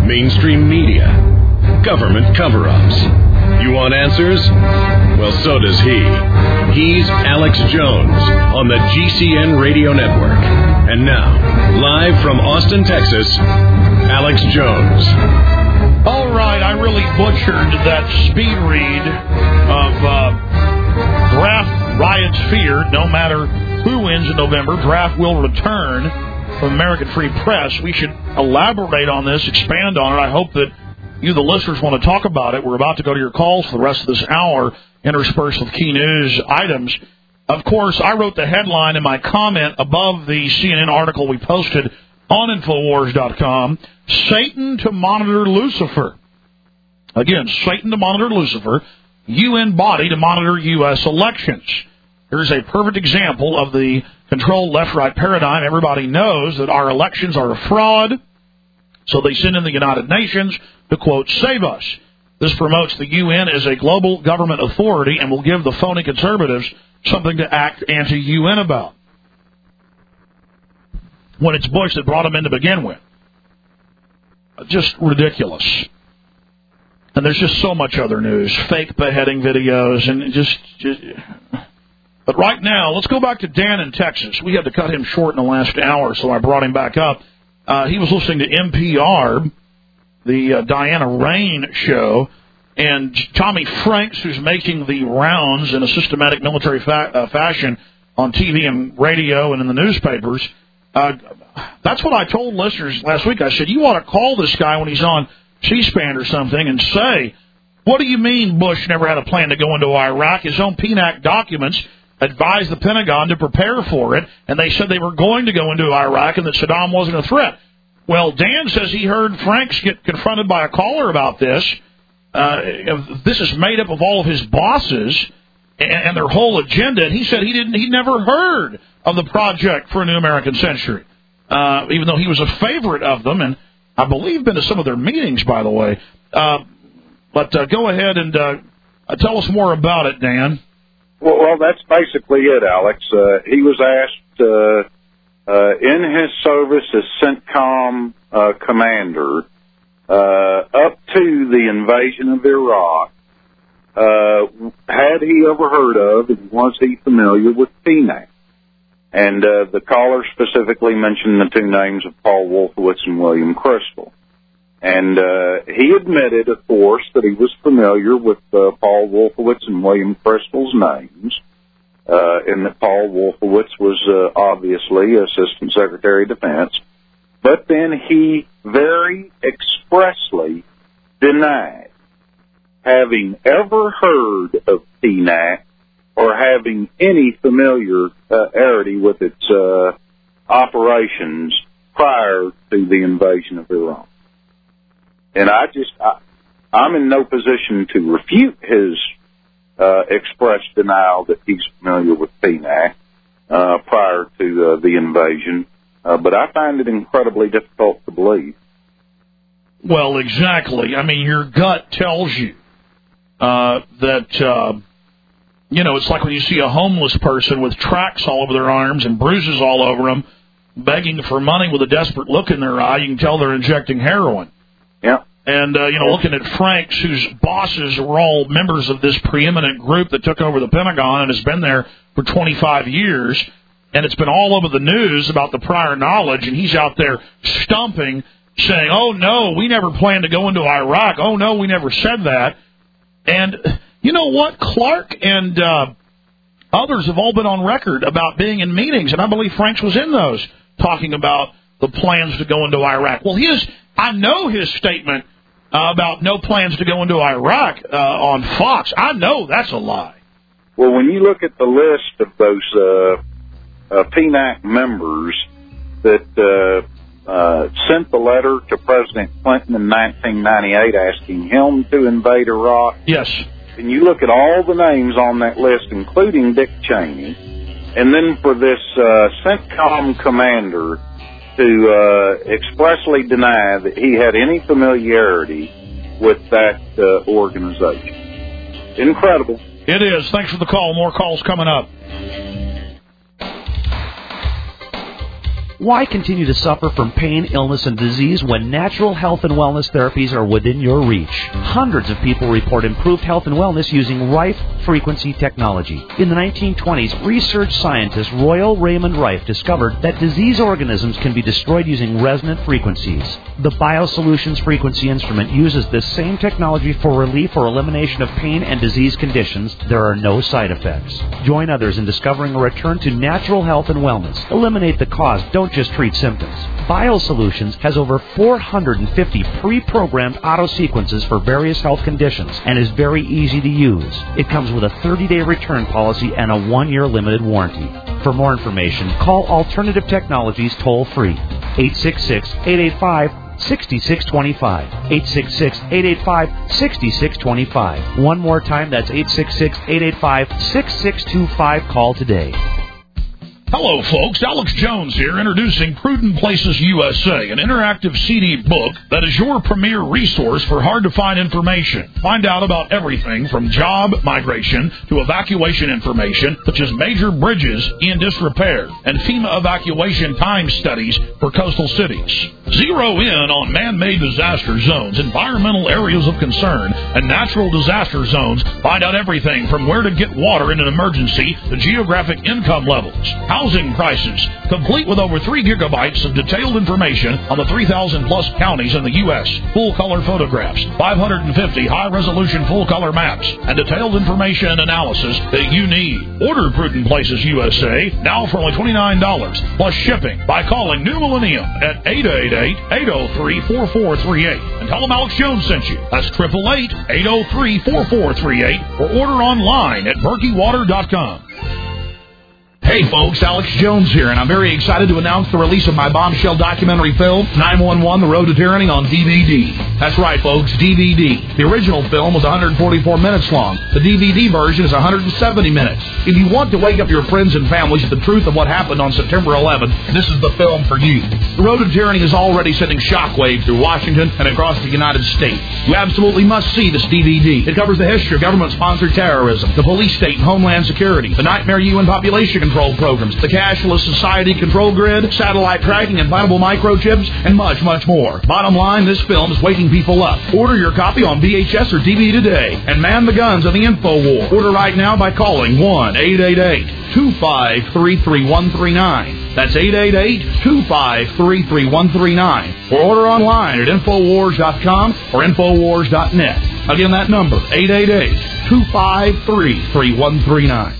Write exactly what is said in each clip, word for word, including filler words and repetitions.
mainstream media, government cover-ups. You want answers? Well, so does he. He's Alex Jones on the G C N Radio Network. And now, live from Austin, Texas, Alex Jones. All right, I really butchered that speed read of uh, draft riots feared. No matter who wins in November, draft will return from American Free Press. We should elaborate on this, expand on it. I hope that you, the listeners, want to talk about it. We're about to go to your calls for the rest of this hour, interspersed with key news items. Of course, I wrote the headline in my comment above the C N N article we posted on Infowars dot com, Satan to monitor Lucifer. Again, Satan to monitor Lucifer, U N body to monitor U S elections. Here's a perfect example of the controlled left-right paradigm. Everybody knows that our elections are a fraud, so they send in the United Nations to, quote, save us. This promotes the U N as a global government authority and will give the phony conservatives something to act anti-U N about, when it's Bush that brought them in to begin with. Just ridiculous. And there's just so much other news, fake beheading videos, and just, just... But right now, let's go back to Dan in Texas. We had to cut him short in the last hour, so I brought him back up. Uh, he was listening to N P R, the uh, Diana Rain show, and Tommy Franks, who's making the rounds in a systematic military fa- uh, fashion on T V and radio and in the newspapers. Uh, that's what I told listeners last week. I said, you ought to call this guy when he's on C-SPAN or something and say, what do you mean Bush never had a plan to go into Iraq? His own P N A C documents advised the Pentagon to prepare for it, and they said they were going to go into Iraq and that Saddam wasn't a threat. Well, Dan says he heard Franks get confronted by a caller about this. Uh, this is made up of all of his bosses and, and their whole agenda, and he said he didn't, he never heard of the Project for a New American Century, uh, even though he was a favorite of them, and I believe been to some of their meetings, by the way. Uh, but uh, go ahead and uh, tell us more about it, Dan. Well, well, that's basically it, Alex. Uh, he was asked uh, uh, in his service as CENTCOM uh, commander uh, up to the invasion of Iraq, uh, had he ever heard of and was he familiar with P N A C? And uh, the caller specifically mentioned the two names of Paul Wolfowitz and William Crystal. And uh, he admitted, of course, that he was familiar with uh, Paul Wolfowitz and William Crystal's names, uh, and that Paul Wolfowitz was uh, obviously Assistant Secretary of Defense. But then he very expressly denied having ever heard of P N A C or having any familiarity with its uh, operations prior to the invasion of Iraq. And I just, I, I'm in no position to refute his uh, express denial that he's familiar with P N A C uh, prior to uh, the invasion, uh, but I find it incredibly difficult to believe. Well, exactly. I mean, your gut tells you uh, that, uh, you know, it's like when you see a homeless person with tracks all over their arms and bruises all over them, begging for money with a desperate look in their eye. You can tell they're injecting heroin. Yeah. And, uh, you know, looking at Franks, whose bosses were all members of this preeminent group that took over the Pentagon and has been there for twenty-five years, and it's been all over the news about the prior knowledge, and he's out there stumping, saying, oh, no, we never planned to go into Iraq. Oh, no, we never said that. And you know what? Clark and uh, others have all been on record about being in meetings, and I believe Franks was in those, talking about the plans to go into Iraq. Well, his, I know his statement uh, about no plans to go into Iraq uh, on Fox. I know that's a lie. Well, when you look at the list of those uh, uh, P N A C members that uh, uh, sent the letter to President Clinton in nineteen ninety-eight asking him to invade Iraq. Yes. And you look at all the names on that list, including Dick Cheney, and then for this uh, CENTCOM commander to uh, expressly deny that he had any familiarity with that uh, organization. Incredible. It is. Thanks for the call. More calls coming up. Why continue to suffer from pain, illness, and disease when natural health and wellness therapies are within your reach? Hundreds of people report improved health and wellness using Rife frequency technology. In the nineteen twenties, research scientist Royal Raymond Rife discovered that disease organisms can be destroyed using resonant frequencies. The BioSolutions frequency instrument uses this same technology for relief or elimination of pain and disease conditions. There are no side effects. Join others in discovering a return to natural health and wellness. Eliminate the cause. Don't just treat symptoms. BioSolutions has over four hundred fifty pre-programmed auto sequences for various health conditions and is very easy to use. It comes with a thirty-day return policy and a one-year limited warranty. For more information, call Alternative Technologies toll-free, eight six six, eight eight five, six six two five, eight six six, eight eight five, six six two five. One more time, that's eight six six, eight eight five, six six two five. Call today. Hello, folks. Alex Jones here, introducing Prudent Places U S A, an interactive C D book that is your premier resource for hard-to-find information. Find out about everything from job migration to evacuation information, such as major bridges in disrepair and FEMA evacuation time studies for coastal cities. Zero in on man-made disaster zones, environmental areas of concern, and natural disaster zones. Find out everything from where to get water in an emergency to geographic income levels, housing prices, complete with over three gigabytes of detailed information on the three thousand plus counties in the U S, full-color photographs, five hundred fifty high-resolution full-color maps, and detailed information and analysis that you need. Order Prudent Places U S A now for only twenty-nine dollars plus shipping by calling New Millennium at eight eight eight, eight oh three, four four three eight and tell them Alex Jones sent you. That's eight eight eight, eight oh three, four four three eight or order online at berkey water dot com. Hey folks, Alex Jones here, and I'm very excited to announce the release of my bombshell documentary film, nine one one, The Road to Tyranny, on D V D. That's right folks, D V D. The original film was one hundred forty-four minutes long. The D V D version is one hundred seventy minutes. If you want to wake up your friends and families with the truth of what happened on September eleventh, this is the film for you. The Road to Tyranny is already sending shockwaves through Washington and across the United States. You absolutely must see this D V D. It covers the history of government-sponsored terrorism, the police state and homeland security, the nightmare U N population control programs, the cashless society control grid, satellite tracking, implantable microchips, and much, much more. Bottom line, this film is waking people up. Order your copy on V H S or D V D today and man the guns of the info war. Order right now by calling one eight eight eight, two five three, three one three nine. That's eight eight eight, two five three, three one three nine. Or order online at infowars dot com or infowars dot net. Again, that number, eight eight eight, two five three, three one three nine.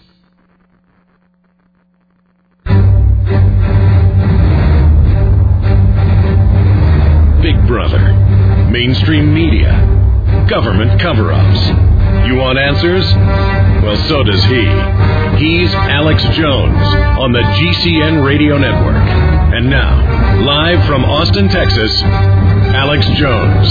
Big Brother, mainstream media, government cover-ups. You want answers? Well, so does he. He's Alex Jones on the G C N Radio Network. And now, live from Austin, Texas, Alex Jones.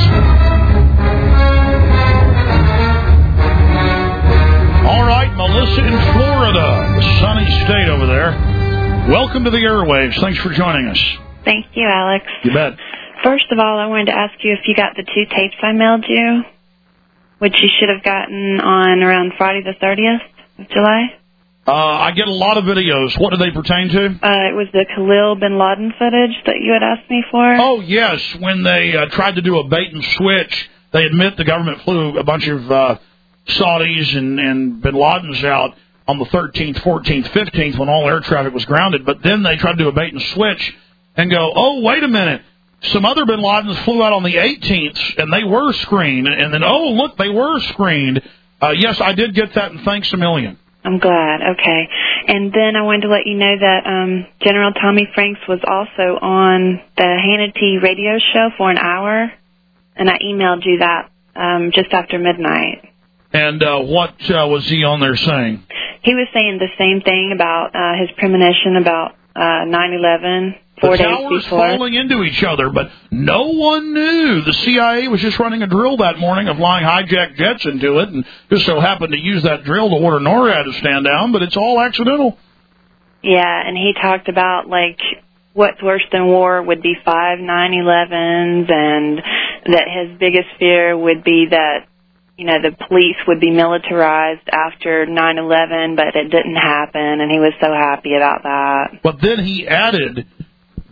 All right, Melissa in Florida, the sunny state over there. Welcome to the airwaves. Thanks for joining us. Thank you, Alex. You bet. First of all, I wanted to ask you if you got the two tapes I mailed you, which you should have gotten on around Friday the thirtieth of July. Uh, I get a lot of videos. What do they pertain to? Uh, it was the Khalil bin Laden footage that you had asked me for. Oh, yes. When they uh, tried to do a bait and switch, they admit the government flew a bunch of uh, Saudis and, and bin Ladens out on the thirteenth, fourteenth, fifteenth when all air traffic was grounded. But then they tried to do a bait and switch and go, oh, wait a minute. Some other bin Ladens flew out on the eighteenth, and they were screened. And then, oh, look, they were screened. Uh, yes, I did get that, and thanks a million. I'm glad. Okay. And then I wanted to let you know that um, General Tommy Franks was also on the Hannity radio show for an hour, and I emailed you that um, just after midnight. And uh, what uh, was he on there saying? He was saying the same thing about uh, his premonition about uh, nine eleven. Four the days towers before. falling into each other, but no one knew. The C I A was just running a drill that morning of flying hijacked jets into it, and just so happened to use that drill to order NORAD to stand down, but it's all accidental. Yeah, and he talked about, like, what's worse than war would be five nine elevens, and that his biggest fear would be that, you know, the police would be militarized after nine eleven, but it didn't happen, and he was so happy about that. But then he added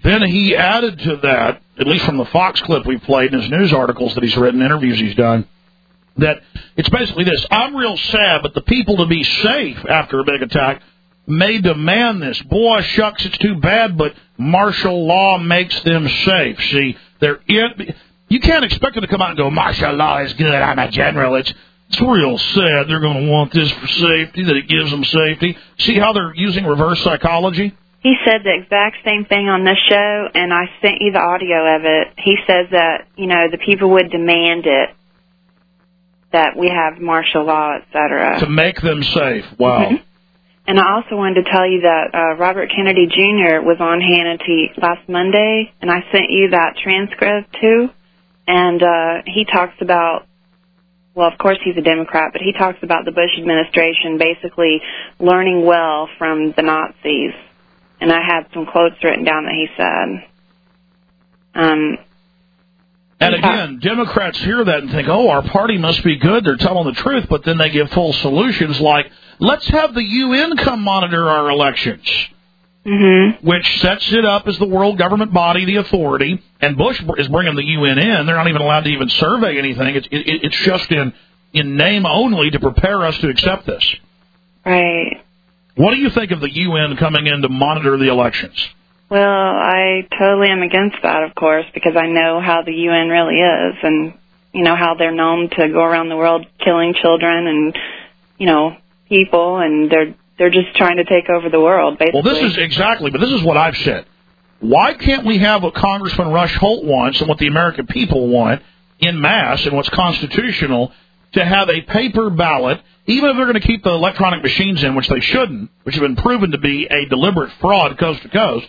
Then he added to that, at least from the Fox clip we played in his news articles that he's written, interviews he's done, that it's basically this: I'm real sad, but the people to be safe after a big attack may demand this. Boy, shucks, it's too bad, but martial law makes them safe. See, they're in, you can't expect them to come out and go, martial law is good, I'm a general. It's, it's real sad. They're going to want this for safety, that it gives them safety. See how they're using reverse psychology? He said the exact same thing on this show, and I sent you the audio of it. He says that, you know, the people would demand it, that we have martial law, et cetera. To make them safe. Wow. Mm-hmm. And I also wanted to tell you that uh, Robert Kennedy Junior was on Hannity last Monday, and I sent you that transcript, too. And uh, he talks about, well, of course he's a Democrat, but he talks about the Bush administration basically learning well from the Nazis. And I had some quotes written down that he said. Um, and again, Democrats hear that and think, oh, our party must be good, they're telling the truth, but then they give full solutions like, let's have the U N come monitor our elections, mm-hmm. which sets it up as the world government body, the authority, and Bush is bringing the U N in. They're not even allowed to even survey anything. It's, it, it's just in, in name only to prepare us to accept this. Right. What do you think of the U N coming in to monitor the elections? Well, I totally am against that, of course, because I know how the U N really is, and, you know, how they're known to go around the world killing children and, you know, people, and they're they're just trying to take over the world, basically. Well, this is exactly, but this is what I've said. Why can't we have what Congressman Rush Holt wants and what the American people want in mass and what's constitutional to have a paper ballot, even if they're going to keep the electronic machines in, which they shouldn't, which have been proven to be a deliberate fraud coast to coast.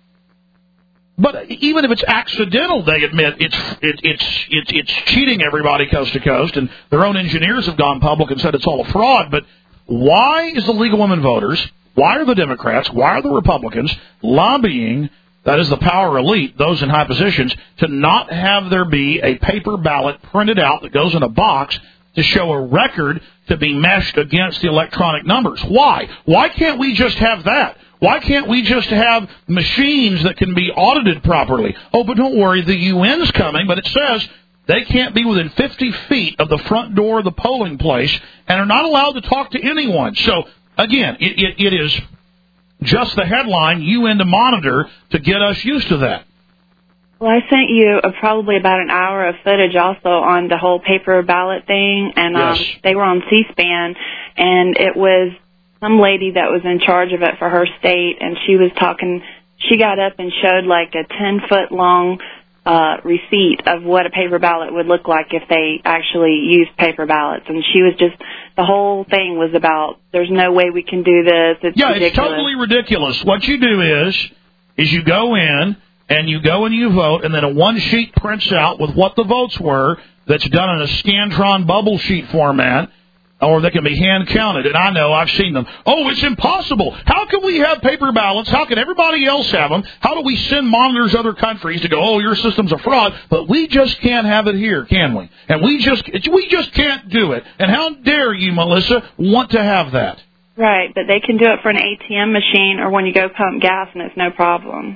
But even if it's accidental, they admit it's it, it's it's it's cheating everybody coast to coast, and their own engineers have gone public and said it's all a fraud. But why is the League of Women Voters, why are the Democrats, why are the Republicans lobbying, that is the power elite, those in high positions, to not have there be a paper ballot printed out that goes in a box to show a record to be meshed against the electronic numbers? Why? Why can't we just have that? Why can't we just have machines that can be audited properly? Oh, but don't worry, the U N's coming, but it says they can't be within fifty feet of the front door of the polling place and are not allowed to talk to anyone. So, again, it, it, it is just the headline, U N to monitor, to get us used to that. Well, I sent you uh, probably about an hour of footage also on the whole paper ballot thing, and um, yes. they were on C-SPAN, and it was some lady that was in charge of it for her state, and she was talking, she got up and showed like a ten-foot-long uh, receipt of what a paper ballot would look like if they actually used paper ballots, and she was just, the whole thing was about, there's no way we can do this, it's yeah, ridiculous. It's totally ridiculous. What you do is, is you go in, and you go and you vote, and then a one sheet prints out with what the votes were that's done in a Scantron bubble sheet format, or they can be hand counted. And I know, I've seen them. Oh, it's impossible. How can we have paper ballots? How can everybody else have them? How do we send monitors to other countries to go, oh, your system's a fraud, but we just can't have it here, can we? And we just we just can't do it. And how dare you, Melissa, want to have that? Right, but they can do it for an A T M machine or when you go pump gas, and it's no problem.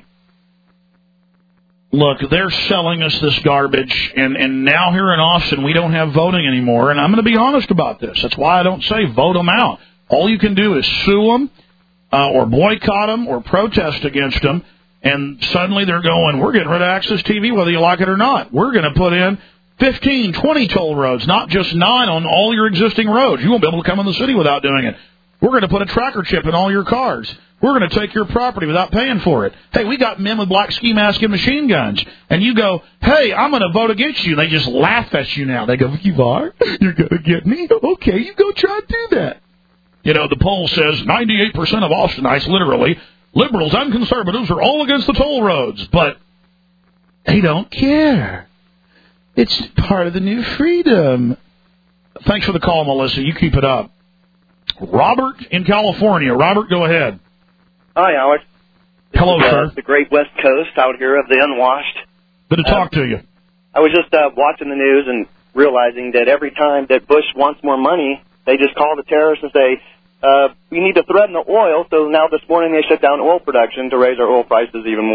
Look, they're selling us this garbage, and, and now here in Austin, we don't have voting anymore, and I'm going to be honest about this. That's why I don't say vote them out. All you can do is sue them uh, or boycott them or protest against them, and suddenly they're going, we're getting rid of Access T V whether you like it or not. We're going to put in fifteen, twenty toll roads, not just nine on all your existing roads. You won't be able to come in the city without doing it. We're going to put a tracker chip in all your cars. We're going to take your property without paying for it. Hey, we got men with black ski masks and machine guns. And you go, hey, I'm going to vote against you. And they just laugh at you now. They go, you are? You're going to get me? Okay, you go try and do that. You know, the poll says ninety-eight percent of Austinites, literally, liberals and conservatives are all against the toll roads. But they don't care. It's part of the new freedom. Thanks for the call, Melissa. You keep it up. Robert in California. Robert, go ahead. Hi, Alex. This Hello, is, uh, sir. The great West Coast out here of the unwashed. Good to talk uh, to you. I was just uh, watching the news and realizing that every time that Bush wants more money, they just call the terrorists and say, uh, we need to threaten the oil. So now this morning they shut down oil production to raise our oil prices even more.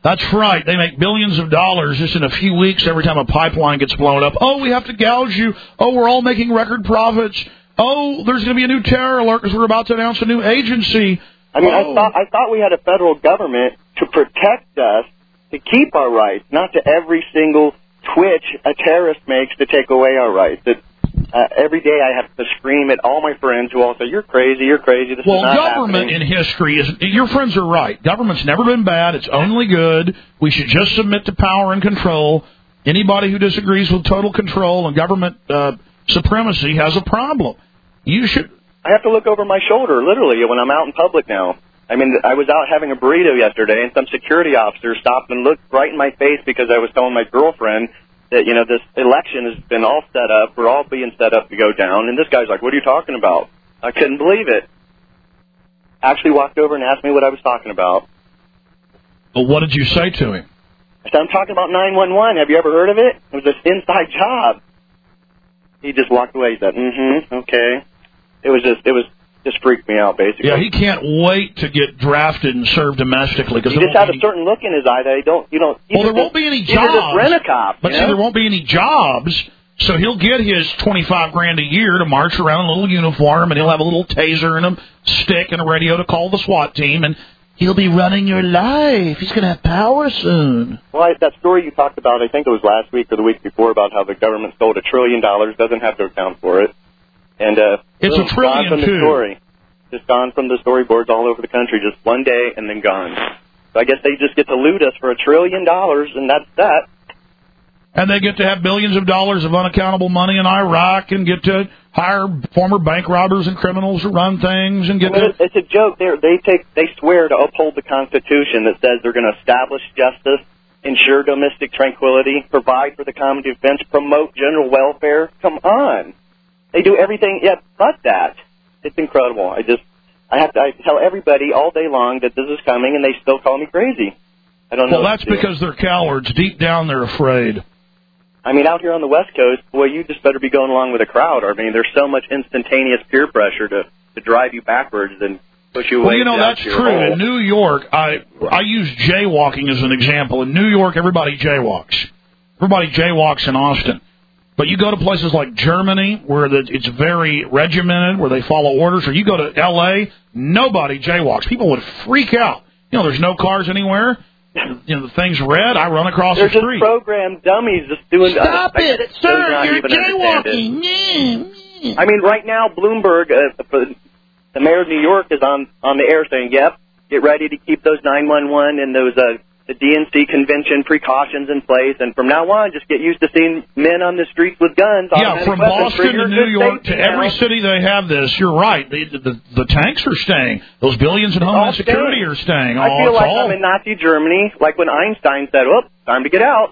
That's right. They make billions of dollars just in a few weeks every time a pipeline gets blown up. Oh, we have to gouge you. Oh, we're all making record profits. Oh, there's going to be a new terror alert because we're about to announce a new agency. I mean, oh. I thought I thought we had a federal government to protect us, to keep our rights, not to every single twitch a terrorist makes to take away our rights. It, uh, every day I have to scream at all my friends who all say, "You're crazy, you're crazy, this well, is not government happening." in history is, your friends are right. Government's never been bad. It's only good. We should just submit to power and control. Anybody who disagrees with total control and government uh, supremacy has a problem. You should. I have to look over my shoulder, literally, when I'm out in public now. I mean, I was out having a burrito yesterday, and some security officer stopped and looked right in my face because I was telling my girlfriend that, you know, this election has been all set up. We're all being set up to go down. And this guy's like, "What are you talking about?" I couldn't believe it. Actually walked over and asked me what I was talking about. Well, what did you say to him? I said, "I'm talking about nine one one. Have you ever heard of it? It was this inside job." He just walked away. He said, "Mm-hmm, okay." It was just, it was just freaked me out, basically. Yeah, he can't wait to get drafted and serve domestically. Cause he just has a certain look in his eye that I don't, you know. Well, there won't be any jobs. Just rent a cop, but see, there won't be any jobs, so he'll get his twenty-five grand a year to march around in a little uniform, and he'll have a little taser and a stick and a radio to call the SWAT team, and he'll be running your life. He's going to have power soon. Well, I, that story you talked about, I think it was last week or the week before, about how the government stole a trillion dollars, doesn't have to account for it. And uh, it's boom, a trillion, gone from too. The story. Just gone from the storyboards all over the country, just one day and then gone. So I guess they just get to loot us for a trillion dollars, and that's that. And they get to have billions of dollars of unaccountable money in Iraq and get to hire former bank robbers and criminals to run things and get I mean, to... It's a joke. They're, they take, they swear to uphold the Constitution that says they're going to establish justice, ensure domestic tranquility, provide for the common defense, promote general welfare. Come on. They do everything yet but that. It's incredible. I just, I have to I tell everybody all day long that this is coming, and they still call me crazy. I don't know. Well, that's because they're cowards. Deep down, they're afraid. I mean, out here on the West Coast, boy, you just better be going along with the crowd. I mean, there's so much instantaneous peer pressure to, to drive you backwards and push you away. Well, you know, that's true. Hole. In New York, I I use jaywalking as an example. In New York, everybody jaywalks. Everybody jaywalks in Austin. But you go to places like Germany, where the, it's very regimented, where they follow orders, or you go to L A, nobody jaywalks. People would freak out. You know, there's no cars anywhere. You know, the thing's red, I run across They're the street. They're just programmed dummies just doing... Stop uh, it, sir, you're jaywalking. I mean, right now, Bloomberg, uh, the mayor of New York, is on, on the air saying, yep, get ready to keep those nine one one and those... Uh, the D N C convention precautions in place, and from now on, just get used to seeing men on the streets with guns. Yeah, from Boston to New York to every city they have this. You're right. The, the, the tanks are staying. Those billions in Homeland Security are staying. I oh, feel like all... I'm in Nazi Germany, like when Einstein said, "Oh, time to get out."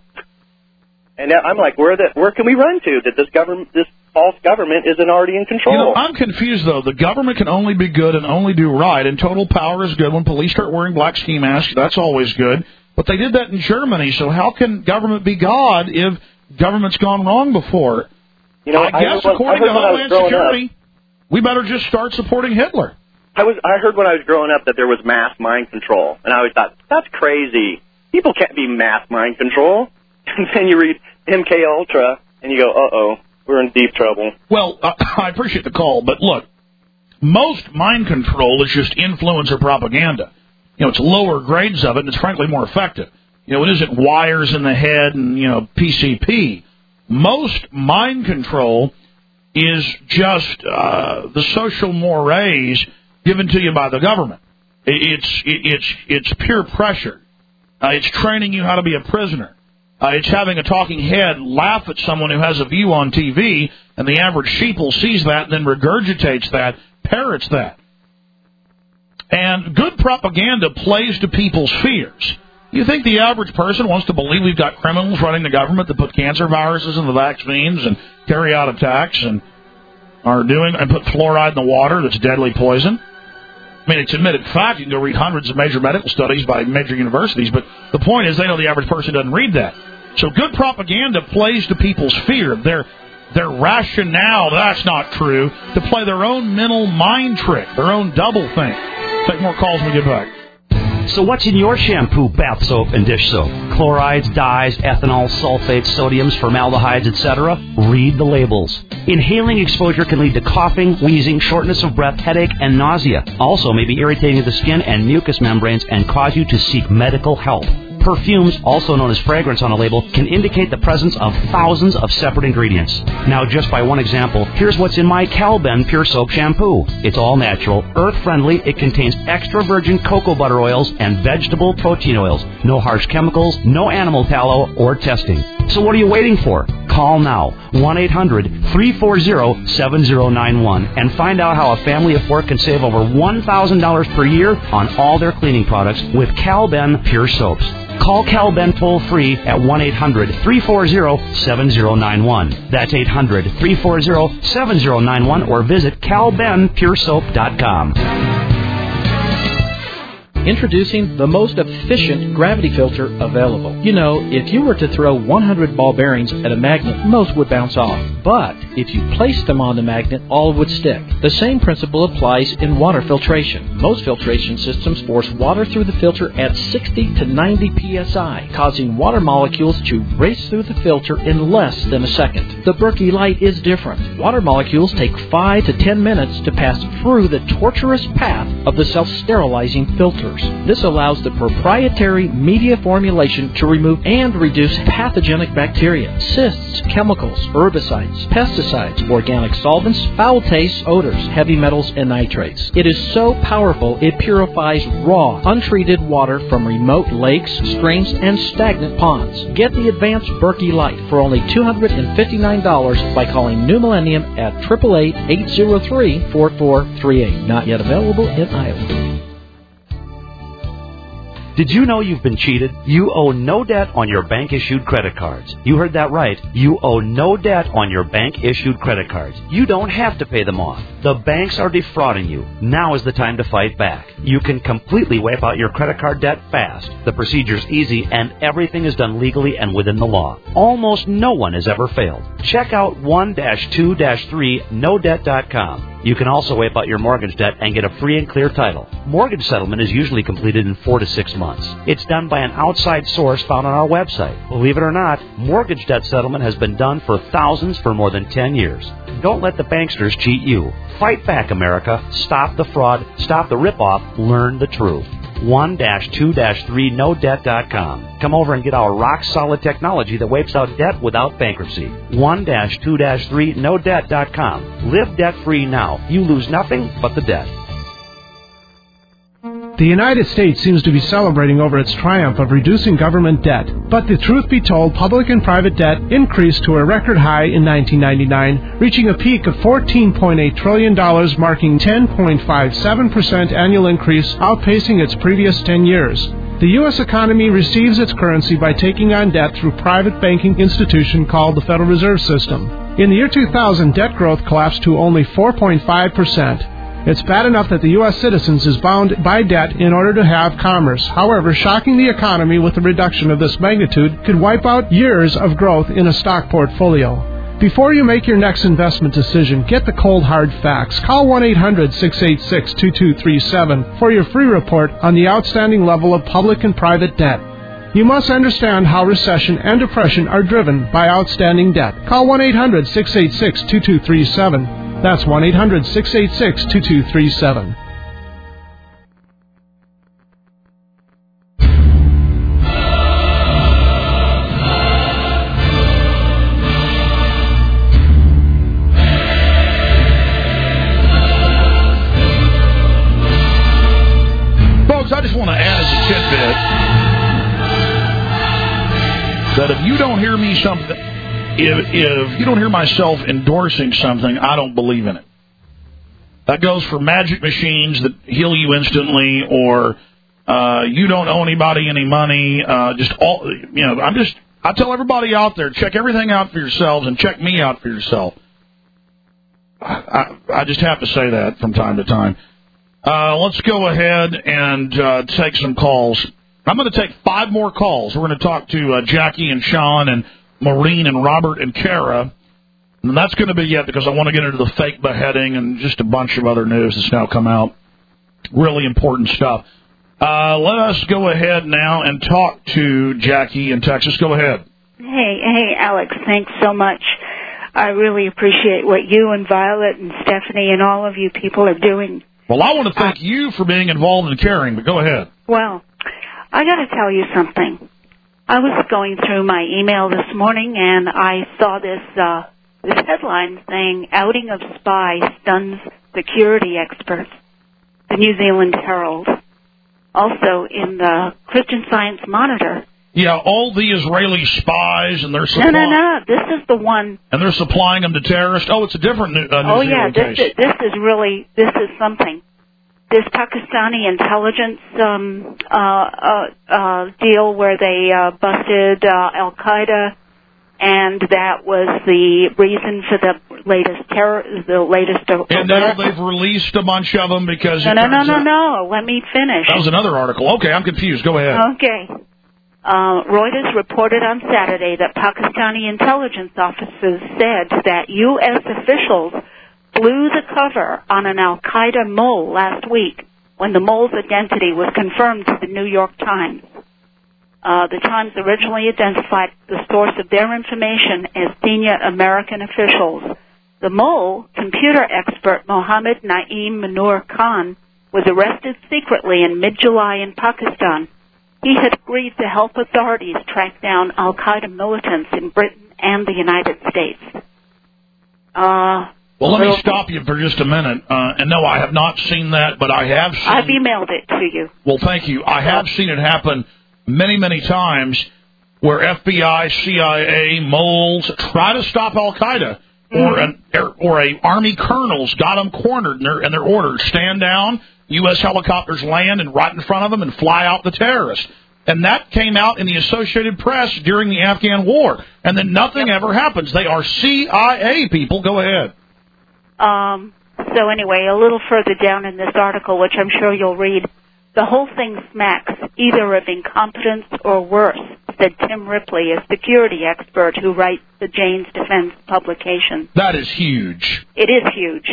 And I'm like, where the where can we run to that this government, this false government, isn't already in control? You know, I'm confused though. The government can only be good and only do right, and total power is good. When police start wearing black ski masks, that's always good. But they did that in Germany, so how can government be God if government's gone wrong before? You know, I guess I according I to Homeland Security, up, we better just start supporting Hitler. I was I heard when I was growing up that there was mass mind control, and I always thought, that's crazy. People can't be mass mind control. And then you read M K Ultra, and you go, uh-oh, we're in deep trouble. Well, uh, I appreciate the call, but look, most mind control is just influence or propaganda. You know, it's lower grades of it, and it's frankly more effective. You know, it isn't wires in the head and, you know, P C P. Most mind control is just uh, the social mores given to you by the government. It's it's it's peer pressure. Uh, it's training you how to be a prisoner. Uh, it's having a talking head laugh at someone who has a view on T V, and the average sheeple sees that and then regurgitates that, parrots that. And good propaganda plays to people's fears. You think the average person wants to believe we've got criminals running the government that put cancer viruses in the vaccines and carry out attacks and are doing and put fluoride in the water that's deadly poison? I mean, it's admitted fact. You can go read hundreds of major medical studies by major universities, but the point is they know the average person doesn't read that. So good propaganda plays to people's fear. Their their rationale, that's not true, to play their own mental mind trick, their own double think. Take more calls when we get back. So what's in your shampoo, bath soap, and dish soap? Chlorides, dyes, ethanol, sulfates, sodiums, formaldehydes, et cetera? Read the labels. Inhaling exposure can lead to coughing, wheezing, shortness of breath, headache, and nausea. Also may be irritating to the skin and mucous membranes and cause you to seek medical help. Perfumes, also known as fragrance on a label, can indicate the presence of thousands of separate ingredients. Now, just by one example, here's what's in my Calben Pure Soap Shampoo. It's all natural, earth-friendly, it contains extra virgin cocoa butter oils and vegetable protein oils. No harsh chemicals, no animal tallow, or testing. So what are you waiting for? Call now, one eight hundred three four zero seven zero nine one, and find out how a family of four can save over one thousand dollars per year on all their cleaning products with Calben Pure Soaps. Call Calben toll-free at one eight hundred three four zero seven zero nine one. That's eight hundred three four zero seven zero nine one, or visit calben pure soap dot com. Introducing the most efficient gravity filter available. You know, if you were to throw one hundred ball bearings at a magnet, most would bounce off. But if you placed them on the magnet, all would stick. The same principle applies in water filtration. Most filtration systems force water through the filter at sixty to ninety P S I, causing water molecules to race through the filter in less than a second. The Berkey Light is different. Water molecules take five to ten minutes to pass through the tortuous path of the self-sterilizing filter. This allows the proprietary media formulation to remove and reduce pathogenic bacteria, cysts, chemicals, herbicides, pesticides, organic solvents, foul tastes, odors, heavy metals, and nitrates. It is so powerful it purifies raw, untreated water from remote lakes, streams, and stagnant ponds. Get the advanced Berkey Light for only two hundred fifty-nine dollars by calling New Millennium at eight eight eight, eight zero three, four four three eight. Not yet available in Iowa. Did you know you've been cheated? You owe no debt on your bank-issued credit cards. You heard that right. You owe no debt on your bank-issued credit cards. You don't have to pay them off. The banks are defrauding you. Now is the time to fight back. You can completely wipe out your credit card debt fast. The procedure's easy, and everything is done legally and within the law. Almost no one has ever failed. Check out one dash two dash three no debt dot com. You can also wipe out your mortgage debt and get a free and clear title. Mortgage settlement is usually completed in four to six months. It's done by an outside source found on our website. Believe it or not, mortgage debt settlement has been done for thousands for more than ten years. Don't let the banksters cheat you. Fight back, America. Stop the fraud. Stop the ripoff. Learn the truth. one dash two dash three no debt dot com. Come over and get our rock-solid technology that wipes out debt without bankruptcy. one dash two dash three no debt dot com. Live debt-free now. You lose nothing but the debt. The United States seems to be celebrating over its triumph of reducing government debt. But the truth be told, public and private debt increased to a record high in nineteen ninety-nine, reaching a peak of fourteen point eight trillion dollars, marking ten point five seven percent annual increase, outpacing its previous ten years. The U S economy receives its currency by taking on debt through private banking institution called the Federal Reserve System. In the year two thousand, debt growth collapsed to only four point five percent. It's bad enough that the U S citizens is bound by debt in order to have commerce. However, shocking the economy with a reduction of this magnitude could wipe out years of growth in a stock portfolio. Before you make your next investment decision, get the cold hard facts. Call one eight hundred six eight six two two three seven for your free report on the outstanding level of public and private debt. You must understand how recession and depression are driven by outstanding debt. Call one eight hundred six eight six two two three seven. That's one eight hundred six eight six two two three seven. Folks, I just want to add as a tidbit that if you don't hear me something... If, if you don't hear myself endorsing something, I don't believe in it. That goes for magic machines that heal you instantly, or uh, you don't owe anybody any money. Uh, just all, you know, I'm just. I tell everybody out there, check everything out for yourselves, and check me out for yourself. I, I, I just have to say that from time to time. Uh, let's go ahead and uh, take some calls. I'm going to take five more calls. We're going to talk to uh, Jackie and Sean and Maureen and Robert and Kara. And that's going to be it because I want to get into the fake beheading and just a bunch of other news that's now come out. Really important stuff. Uh, Uh, let us go ahead now and talk to Jackie in Texas. Go ahead. Hey, hey, Alex, thanks so much. I really appreciate what you and Violet and Stephanie and all of you people are doing. Well, I want to thank you for being involved in caring, but go ahead. Well, I got to tell you something. I was going through my email this morning, and I saw this uh, this headline saying, outing of spy stuns security experts, the New Zealand Herald. Also in the Christian Science Monitor. Yeah, all the Israeli spies, and they're supplying... No, no, no, this is the one... And they're supplying them to terrorists. Oh, it's a different New, uh, New oh, Zealand yeah, this case. is, this is really, this is something. This Pakistani intelligence um, uh, uh, uh, deal where they uh, busted uh, Al-Qaeda, and that was the reason for the latest terror, the latest... And now they've released a bunch of them because... No, it no, no, turns no, out... no, let me finish. That was another article. Okay, I'm confused. Go ahead. Okay. Uh, Reuters reported on Saturday that Pakistani intelligence officers said that U S officials blew the cover on an Al-Qaeda mole last week when the mole's identity was confirmed to the New York Times. Uh, the Times originally identified the source of their information as senior American officials. The mole, computer expert Mohammed Naeem Manur Khan, was arrested secretly in mid-July in Pakistan. He had agreed to help authorities track down Al-Qaeda militants in Britain and the United States. Uh, well, let me stop you for just a minute. Uh, and no, I have not seen that, but I have seen... I've emailed it to you. Well, thank you. I have seen it happen many, many times where F B I, C I A, moles try to stop Al-Qaeda, mm-hmm. or an or a Army colonel's got them cornered, and they're, and they're ordered, stand down, U S helicopters land and right in front of them and fly out the terrorists. And that came out in the Associated Press during the Afghan war. And then nothing yep. ever happens. They are C I A people. Go ahead. Um, so anyway, a little further down in this article, which I'm sure you'll read, the whole thing smacks either of incompetence or worse, said Tim Ripley, a security expert who writes the Jane's Defense publication. That is huge. It is huge.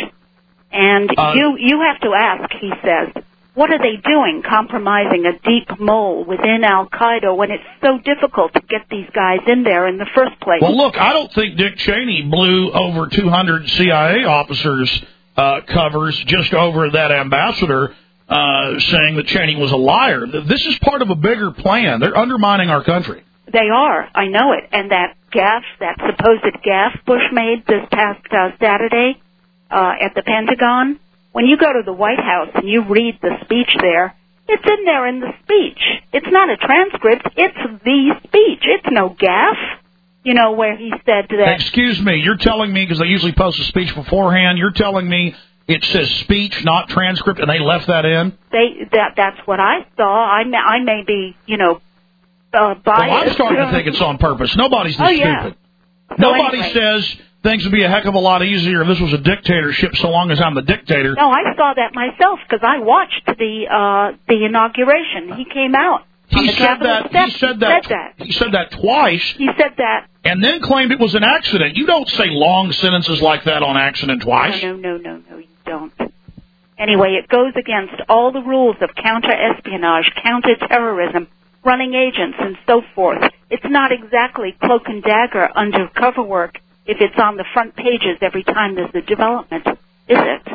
And uh, you you have to ask, he says, what are they doing compromising a deep mole within Al-Qaeda when it's so difficult to get these guys in there in the first place? Well, look, I don't think Dick Cheney blew over two hundred C I A officers' uh, covers just over that ambassador uh, saying that Cheney was a liar. This is part of a bigger plan. They're undermining our country. They are. I know it. And that gaffe, that supposed gaffe Bush made this past uh, Saturday, Uh, at the Pentagon, when you go to the White House and you read the speech there, it's in there in the speech. It's not a transcript. It's the speech. It's no gaffe, you know, where he said that... Excuse me, you're telling me, because they usually post a speech beforehand, you're telling me it says speech, not transcript, and they left that in? They that That's what I saw. I may, I may be, you know, uh, biased. Well, I'm starting to think it's on purpose. Nobody's this oh, yeah. stupid. So Nobody anyway. says... Things would be a heck of a lot easier if this was a dictatorship, so long as I'm the dictator. No, I saw that myself because I watched the uh, the inauguration. He came out. He on the said that. Steps. He said that. He said that. He said that twice. He said that. And then claimed it was an accident. You don't say long sentences like that on accident twice. No, no, no, no, no, you don't. Anyway, it goes against all the rules of counter-espionage, counter-terrorism, running agents, and so forth. It's not exactly cloak and dagger undercover work if it's on the front pages every time there's a development, is it?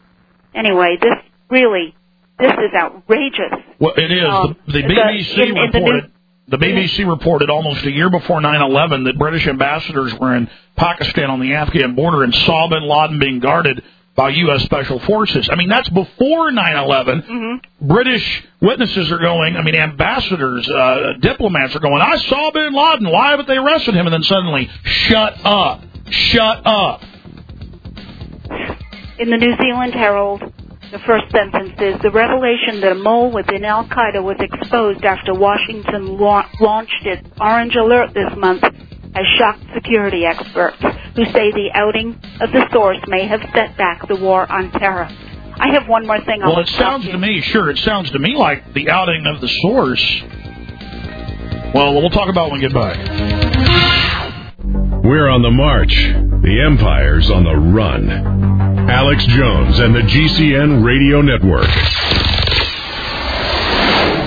Anyway, this really, this is outrageous. Well, it is. Um, the, the B B C the, in, reported, in the, new, the B B C reported almost a year before nine eleven that British ambassadors were in Pakistan on the Afghan border and saw bin Laden being guarded by U S Special Forces. I mean, that's before nine eleven. Mm-hmm. British witnesses are going, I mean, ambassadors, uh, diplomats are going, I saw bin Laden, why haven't they arrested him? And then suddenly, shut up, shut up. In the New Zealand Herald, the first sentence is, the revelation that a mole within Al-Qaeda was exposed after Washington la- launched its Orange Alert this month has shocked security experts who say the outing of the source may have set back the war on terror. I have one more thing. Well, it sounds to me, sure, it sounds to me like the outing of the source. Well, we'll talk about it when we get back. We're on the march. The Empire's on the run. Alex Jones and the G C N Radio Network.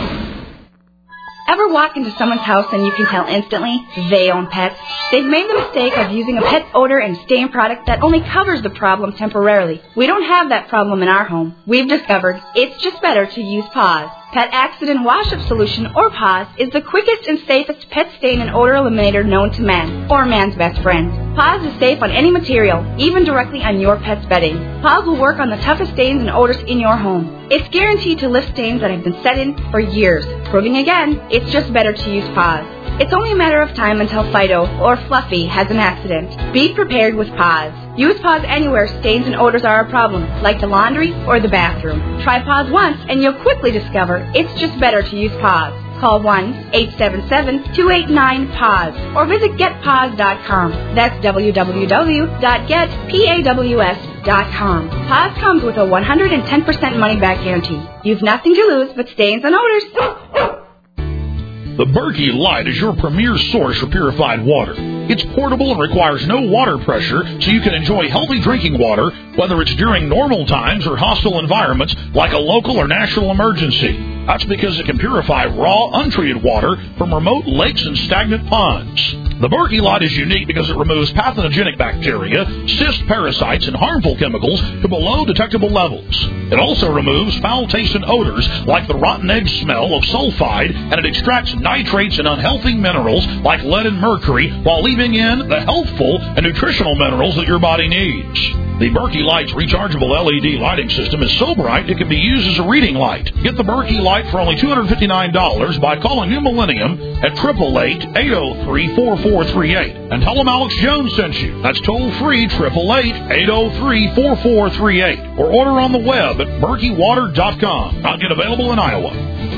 Ever walk into someone's house and you can tell instantly they own pets? They've made the mistake of using a pet's odor and stain product that only covers the problem temporarily. We don't have that problem in our home. We've discovered it's just better to use Paws. Pet Accident Wash-Up Solution, or Paws, is the quickest and safest pet stain and odor eliminator known to man, or man's best friend. Paws is safe on any material, even directly on your pet's bedding. Paws will work on the toughest stains and odors in your home. It's guaranteed to lift stains that have been set in for years, proving again, it's just better to use Paws. It's only a matter of time until Fido, or Fluffy, has an accident. Be prepared with Paws. Use Paws anywhere stains and odors are a problem, like the laundry or the bathroom. Try Paws once, and you'll quickly discover it's just better to use Paws. Call one eight seven seven, two eight nine, P A W S or visit get paws dot com. That's w w w dot get paws dot com. Paws comes with a one hundred ten percent money-back guarantee. You've nothing to lose but stains and odors. The Berkey Light is your premier source for purified water. It's portable and requires no water pressure, so you can enjoy healthy drinking water, whether it's during normal times or hostile environments like a local or national emergency. That's because it can purify raw, untreated water from remote lakes and stagnant ponds. The Berkey Light is unique because it removes pathogenic bacteria, cyst parasites, and harmful chemicals to below detectable levels. It also removes foul taste and odors like the rotten egg smell of sulfide, and it extracts nitrates and unhealthy minerals like lead and mercury while leaving in the healthful and nutritional minerals that your body needs. The Berkey Light's rechargeable L E D lighting system is so bright it can be used as a reading light. Get the Berkey Light for only two hundred fifty-nine dollars by calling New Millennium at eight eight eight, eight oh three, four four three eight. And tell them Alex Jones sent you. That's toll-free, eight eight eight, eight oh three, four four three eight. Or order on the web at berkey water dot com. Not yet available in Iowa.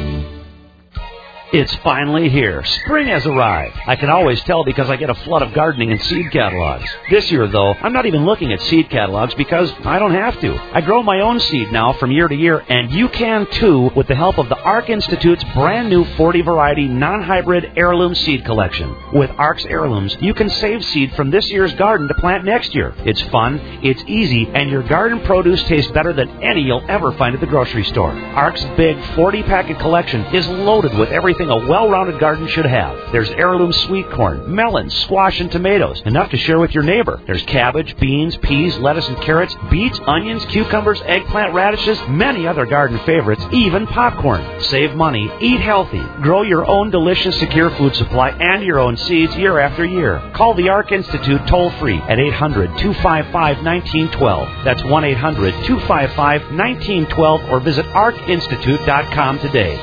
It's finally here. Spring has arrived. I can always tell because I get a flood of gardening and seed catalogs. This year, though, I'm not even looking at seed catalogs because I don't have to. I grow my own seed now from year to year, and you can too with the help of the ARC Institute's brand new forty variety non-hybrid heirloom seed collection. With ARC's heirlooms, you can save seed from this year's garden to plant next year. It's fun, it's easy, and your garden produce tastes better than any you'll ever find at the grocery store. ARC's big forty packet collection is loaded with everything a well-rounded garden should have. There's heirloom sweet corn, melons, squash, and tomatoes, enough to share with your neighbor. There's cabbage, beans, peas, lettuce, and carrots, beets, onions, cucumbers, eggplant, radishes, many other garden favorites, even popcorn. Save money, eat healthy, grow your own delicious, secure food supply and your own seeds year after year. Call the ARC Institute toll-free at eight hundred, two five five, one nine one two. That's one eight hundred, two five five, one nine one two or visit arc institute dot com today.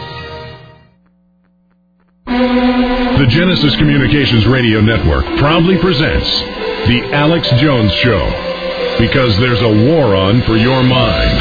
The Genesis Communications Radio Network proudly presents The Alex Jones Show, because there's a war on for your mind.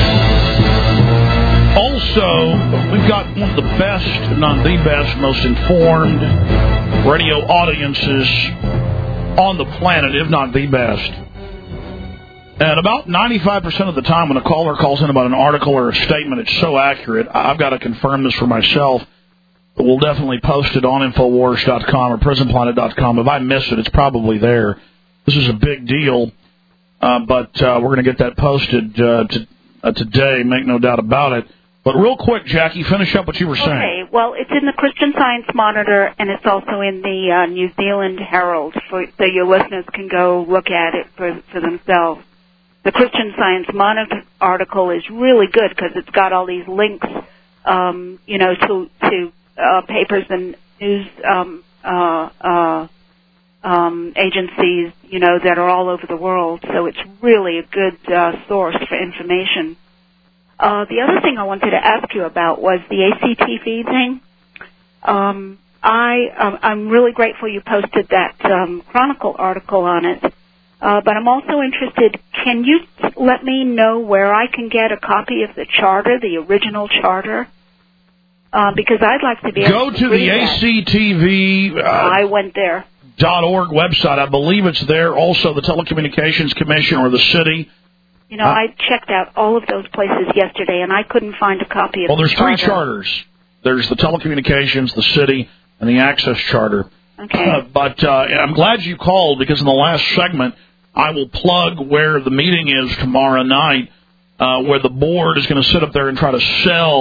Also, we've got one of the best, if not the best, most informed radio audiences on the planet, if not the best. And about ninety-five percent of the time when a caller calls in about an article or a statement, it's so accurate. I've got to confirm this for myself. We'll definitely post it on Infowars dot com or Prison Planet dot com. If I miss it, it's probably there. This is a big deal, uh, but uh, we're going to get that posted uh, to, uh, today, make no doubt about it. But real quick, Jackie, finish up what you were saying. Okay, well, it's in the Christian Science Monitor, and it's also in the uh, New Zealand Herald, for, so your listeners can go look at it for, for themselves. The Christian Science Monitor article is really good because it's got all these links, um, you know, to to Uh, papers and news um, uh, uh, um, agencies, you know, that are all over the world. So it's really a good uh, source for information. Uh, the other thing I wanted to ask you about was the A C T V thing. Um, I, um, I'm really grateful you posted that um, Chronicle article on it. Uh, but I'm also interested, can you let me know where I can get a copy of the charter, the original charter? Uh, because I'd like to be able Go to to the A C T V uh, I went there. dot org website. I believe it's there. Also, the Telecommunications Commission or the city. You know, uh, I checked out all of those places yesterday, and I couldn't find a copy of well, the there's charter. three charters. There's the Telecommunications, the city, and the Access Charter. Okay. Uh, but uh, I'm glad you called, because in the last segment, I will plug where the meeting is tomorrow night, uh, where the board is going to sit up there and try to sell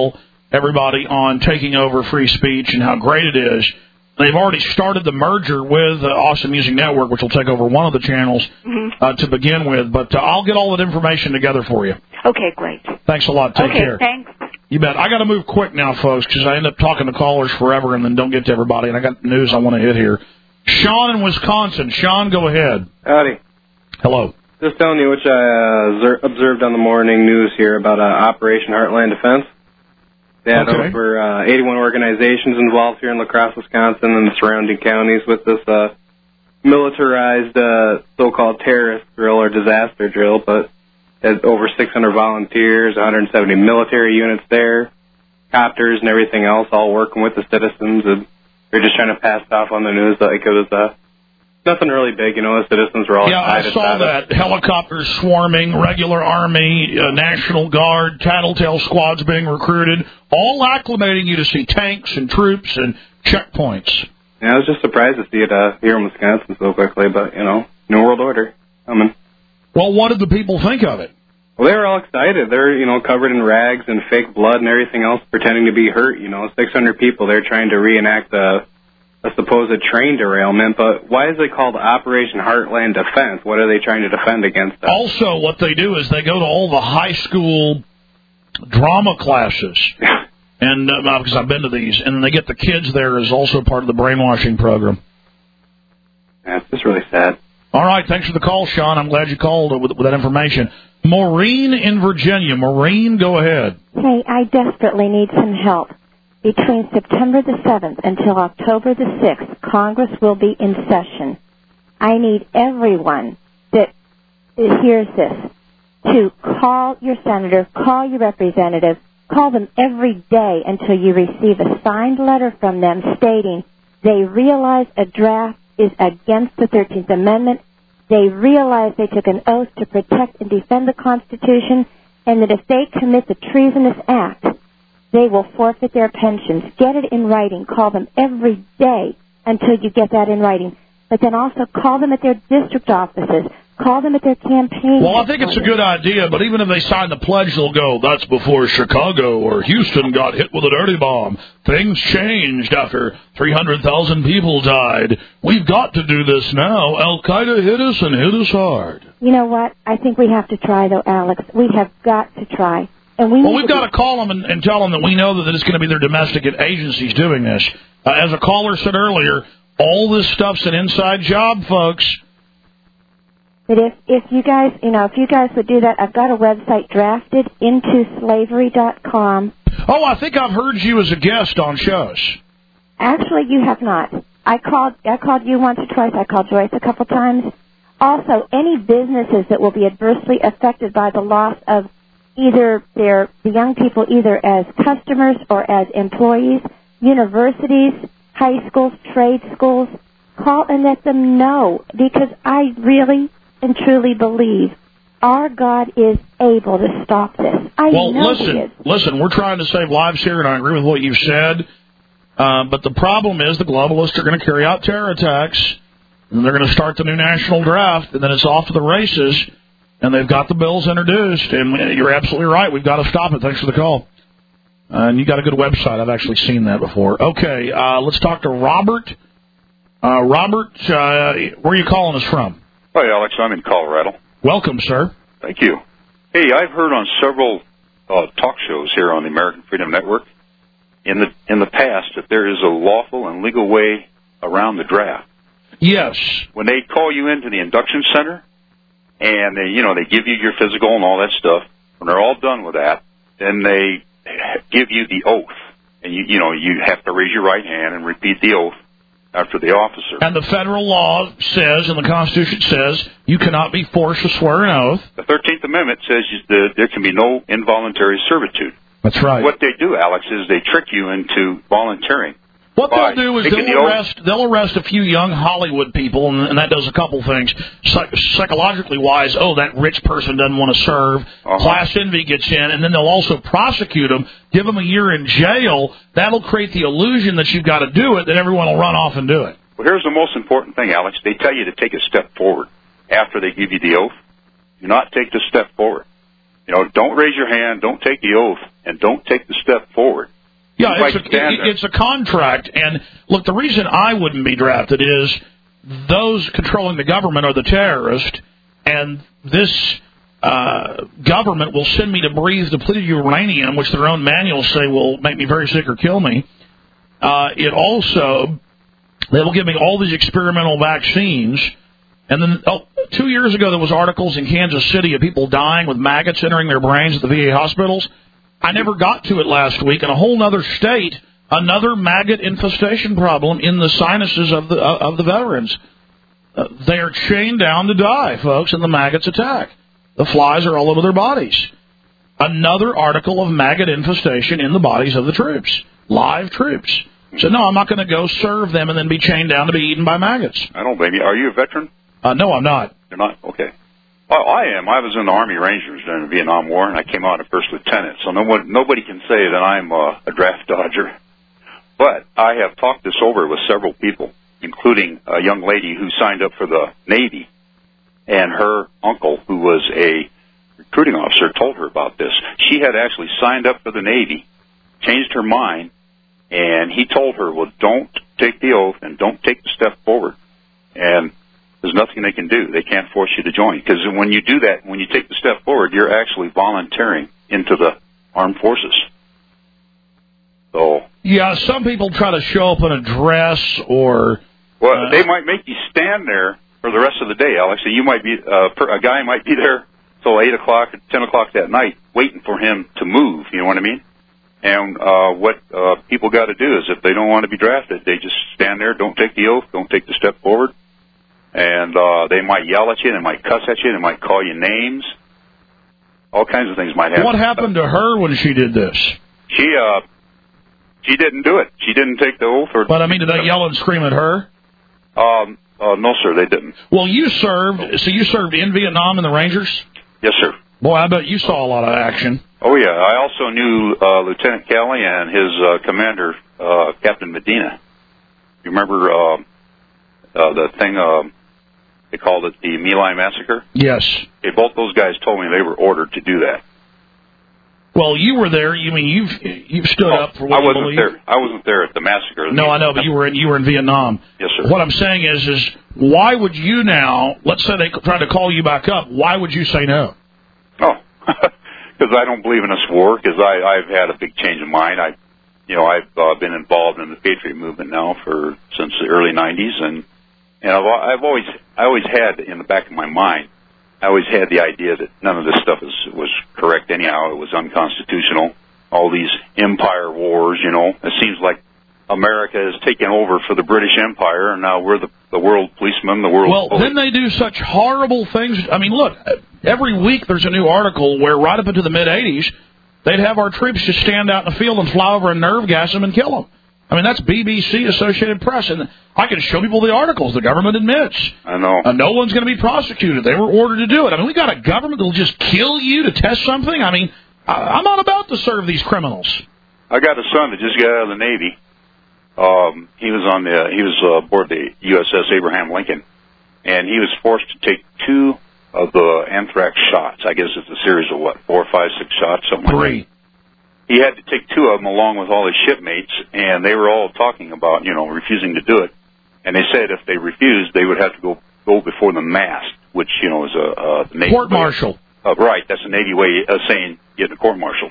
everybody on taking over free speech and how great it is. They've already started the merger with uh, Awesome Music Network, which will take over one of the channels Mm-hmm. uh, to begin with. But uh, I'll get all that information together for you. Okay, great. Thanks a lot. Take okay, care. Thanks. You bet. I got to move quick now, folks, because I end up talking to callers forever and then don't get to everybody. And I got news I want to hit here. Sean in Wisconsin. Sean, go ahead. Howdy. Hello. Just telling you, which I uh, observed on the morning news here about uh, Operation Heartland Defense. They had Okay. over uh, eighty-one organizations involved here in La Crosse, Wisconsin, and the surrounding counties with this uh, militarized uh, so-called terrorist drill or disaster drill. But had over six hundred volunteers, one hundred seventy military units there, copters and everything else, all working with the citizens. And they're just trying to pass it off on the news like it was uh, nothing really big. You know, the citizens were all Yeah, I excited saw about it. that. Helicopters swarming, regular Army, uh, National Guard, tattletale squads being recruited, all acclimating you to see tanks and troops and checkpoints. Yeah, I was just surprised to see it uh, here in Wisconsin so quickly, but, you know, New World Order coming. Well, what did the people think of it? Well, they were all excited. They're, you know, covered in rags and fake blood and everything else, pretending to be hurt, you know. six hundred people, they're trying to reenact a, a supposed train derailment, but why is it called Operation Heartland Defense? What are they trying to defend against? Us? Also, what they do is they go to all the high school drama classes, and uh, because I've been to these, and they get the kids there as also part of the brainwashing program. Yeah, it's just really sad. All right, thanks for the call, Sean. I'm glad you called with, with that information. Maureen in Virginia. Maureen, go ahead. Hey, I desperately need some help. Between September the seventh until October the sixth, Congress will be in session. I need everyone that hears this to call your senator, call your representative, call them every day until you receive a signed letter from them stating they realize a draft is against the thirteenth Amendment, they realize they took an oath to protect and defend the Constitution, and that if they commit the treasonous act, they will forfeit their pensions. Get it in writing. Call them every day until you get that in writing. But then also call them at their district offices. Call them at their campaign. Well, I think it's a good idea, but even if they sign the pledge, they'll go, that's before Chicago or Houston got hit with a dirty bomb. Things changed after three hundred thousand people died. We've got to do this now. Al-Qaeda hit us and hit us hard. You know what? I think we have to try, though, Alex. We have got to try. And we well, need we've to got to call them and, and tell them that we know that it's going to be their domestic agencies doing this. Uh, as a caller said earlier, all this stuff's an inside job, folks. But if, if you guys, you know, if you guys would do that, I've got a website, drafted into slavery dot com. Oh, I think I've heard you as a guest on shows. Actually, you have not. I called, I called you once or twice. I called Joyce a couple times. Also, any businesses that will be adversely affected by the loss of either their, the young people either as customers or as employees, universities, high schools, trade schools, call and let them know, because I really and truly believe our God is able to stop this. I well, know listen, He is. listen, we're trying to save lives here, and I agree with what you've said. Uh, but the problem is the globalists are going to carry out terror attacks, and they're going to start the new national draft, and then it's off to the races, and they've got the bills introduced, and you're absolutely right. We've got to stop it. Thanks for the call. Uh, and you got a good website. I've actually seen that before. Okay, uh, let's talk to Robert. Uh, Robert, uh, where are you calling us from? Hi, Alex. I'm in Colorado. Welcome, sir. Thank you. Hey, I've heard on several uh, talk shows here on the American Freedom Network in the in the past that there is a lawful and legal way around the draft. Yes. When they call you into the induction center and they, you know, they give you your physical and all that stuff, when they're all done with that, then they give you the oath, and you you know you have to raise your right hand and repeat the oath after the officer. And the federal law says, and the Constitution says, you cannot be forced to swear an oath. The thirteenth Amendment says that there can be no involuntary servitude. That's right. What they do, Alex, is they trick you into volunteering. What they'll do is taking they'll the arrest, they'll arrest a few young Hollywood people, and, and that does a couple things. Psych- psychologically wise, oh, that rich person doesn't want to serve. Uh-huh. Class envy gets in, and then they'll also prosecute them, give them a year in jail. That'll create the illusion that you've got to do it, that everyone will run off and do it. Well, here's the most important thing, Alex. They tell you to take a step forward after they give you the oath. Do not take the step forward. You know, don't raise your hand, don't take the oath, and don't take the step forward. Yeah, you it's a, might stand it, there. it's a contract. And, look, the reason I wouldn't be drafted is those controlling the government are the terrorists, and this uh, government will send me to breathe depleted uranium, which their own manuals say will make me very sick or kill me. Uh, it also, they will give me all these experimental vaccines. And then oh, two years ago, there was articles in Kansas City of people dying with maggots entering their brains at the V A hospitals. I never got to it last week. In a whole other state, another maggot infestation problem in the sinuses of the uh, of the veterans. Uh, they are chained down to die, folks, and the maggots attack. The flies are all over their bodies. Another article of maggot infestation in the bodies of the troops, live troops. So, no, I'm not going to go serve them and then be chained down to be eaten by maggots. I don't blame you. Are you a veteran? Uh, no, I'm not. You're not? Okay. Well, I am. I was in the Army Rangers during the Vietnam War, and I came out as first lieutenant. So no one, nobody can say that I'm uh, a draft dodger. But I have talked this over with several people, including a young lady who signed up for the Navy, and her uncle, who was a recruiting officer, told her about this. She had actually signed up for the Navy, changed her mind, and he told her, well, don't take the oath and don't take the step forward. And there's nothing they can do. They can't force you to join. Because when you do that, when you take the step forward, you're actually volunteering into the armed forces. So yeah, some people try to show up in a dress or... Well, uh, they might make you stand there for the rest of the day, Alex. So you might be, uh, per, a guy might be there till eight o'clock, ten o'clock that night, waiting for him to move, you know what I mean? And uh, what uh, people got to do is if they don't want to be drafted, they just stand there, don't take the oath, don't take the step forward. And uh, they might yell at you, they might cuss at you, they might call you names. All kinds of things might happen. What happened to her when she did this? She uh, she didn't do it. She didn't take the oath. Or but, I mean, did they yell and scream at her? Um, uh, no, sir, they didn't. Well, you served, so you served in Vietnam in the Rangers? Yes, sir. Boy, I bet you saw a lot of action. Oh, yeah. I also knew uh, Lieutenant Kelly and his uh, commander, uh, Captain Medina. You remember uh, uh, the thing, uh, they called it the My Lai Massacre? Yes. Okay, both those guys told me they were ordered to do that. Well, you were there. You mean you've you've stood oh, up for what I you wasn't believe? there. I wasn't there at the massacre. No, I know, but you were in you were in Vietnam. Yes, sir. What I'm saying is, is why would you now? Let's say they tried to call you back up. Why would you say no? Oh, because I don't believe in this war. Because I I've had a big change of mind. I, you know, I've uh, been involved in the Patriot movement now for since the early nineties, and and I've I've always I always had in the back of my mind. I always had the idea that none of this stuff is, was correct anyhow. It was unconstitutional. All these empire wars, you know. It seems like America has taken over for the British Empire, and now we're the, the world policemen, the world Well, police. then they do such horrible things. I mean, look, every week there's a new article where right up into the mid-eighties, they'd have our troops just stand out in the field and fly over and nerve gas them and kill them. I mean, that's B B C, Associated Press, and I can show people the articles. The government admits. I know. Uh, no one's going to be prosecuted. They were ordered to do it. I mean, we got a government that will just kill you to test something. I mean, I, I'm not about to serve these criminals. I got a son that just got out of the Navy. Um, he was on the he was uh, aboard the U S S Abraham Lincoln, and he was forced to take two of the anthrax shots. I guess it's a series of what, four, five, six shots, something Three. like that. He had to take two of them along with all his shipmates, and they were all talking about, you know, refusing to do it. And they said if they refused, they would have to go go before the mast, which, you know, is a, a Navy court martial. Uh, right, that's a Navy way of saying getting a court martial.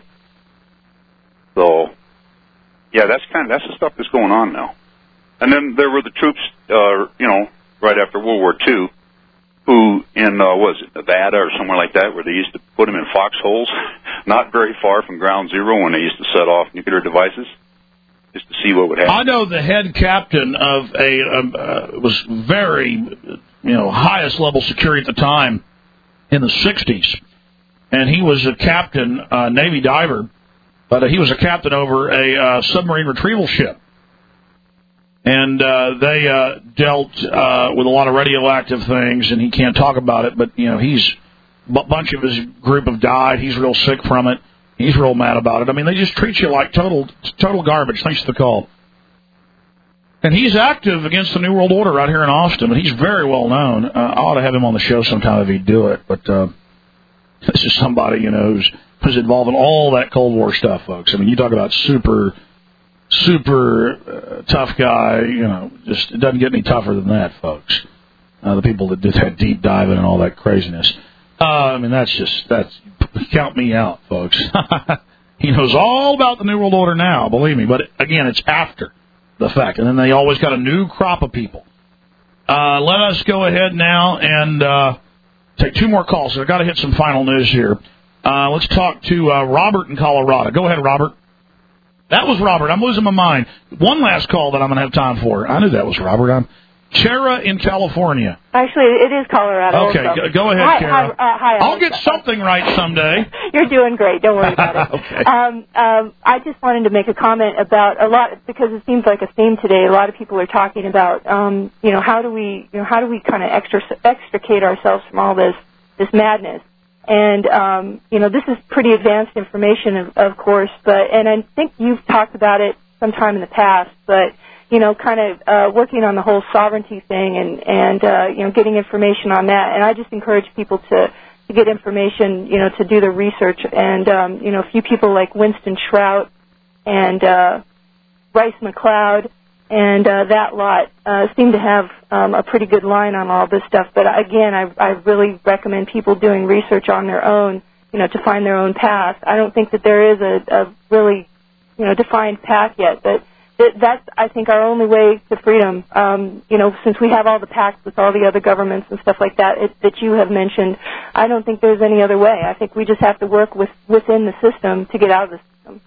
So, yeah, that's kind of that's the stuff that's going on now. And then there were the troops, uh, you know, right after World War Two, who in, uh, what was it, Nevada or somewhere like that, where they used to put them in foxholes, not very far from ground zero when they used to set off nuclear devices, just to see what would happen. I know the head captain of a, um, uh, was very, you know, highest level security at the time in the sixties, and he was a captain, uh, Navy diver, but uh, he was a captain over a uh, submarine retrieval ship. And uh, they uh, dealt uh, with a lot of radioactive things, and he can't talk about it. But you know, he's a bunch of his group have died. He's real sick from it. He's real mad about it. I mean, they just treat you like total total garbage. Thanks to the call. And he's active against the New World Order right here in Austin. But he's very well known. Uh, I ought to have him on the show sometime if he'd do it. But uh, this is somebody you know who's who's involved in all that Cold War stuff, folks. I mean, you talk about super super uh, tough guy. You know, just it doesn't get any tougher than that, folks. Uh, the people that did that deep diving and all that craziness. Uh, I mean, that's just that's count me out, folks. He knows all about the New World Order now, believe me. But again, it's after the fact, and then they always got a new crop of people. Uh, let us go ahead now and uh, take two more calls. So I've got to hit some final news here. Uh, let's talk to uh, Robert in Colorado. Go ahead, Robert. That was Robert. I'm losing my mind. One last call that I'm going to have time for. I knew that was Robert. I'm Kara in California. Actually, it is Colorado. Okay, also. go, go ahead, hi, Kara. Hi, uh, hi, I'll get something right someday. You're doing great. Don't worry about it. Okay. Um, um, I just wanted to make a comment about a lot, because it seems like a theme today. A lot of people are talking about, um, you know, how do we, you know, how do we kind of extra, extricate ourselves from all this, this madness? And, um, you know, this is pretty advanced information, of, of course, but, and I think you've talked about it sometime in the past, but, you know, kind of uh, working on the whole sovereignty thing and, and uh, you know, getting information on that. And I just encourage people to, to get information, you know, to do the research. And, um, you know, a few people like Winston Shrout and uh, Bryce McLeod and uh, that lot uh, seem to have um, a pretty good line on all this stuff. But, again, I, I really recommend people doing research on their own, you know, to find their own path. I don't think that there is a, a really, you know, defined path yet, but that's, I think, our only way to freedom. Um, you know, since we have all the pacts with all the other governments and stuff like that it, that you have mentioned, I don't think there's any other way. I think we just have to work with, within the system to get out of the system.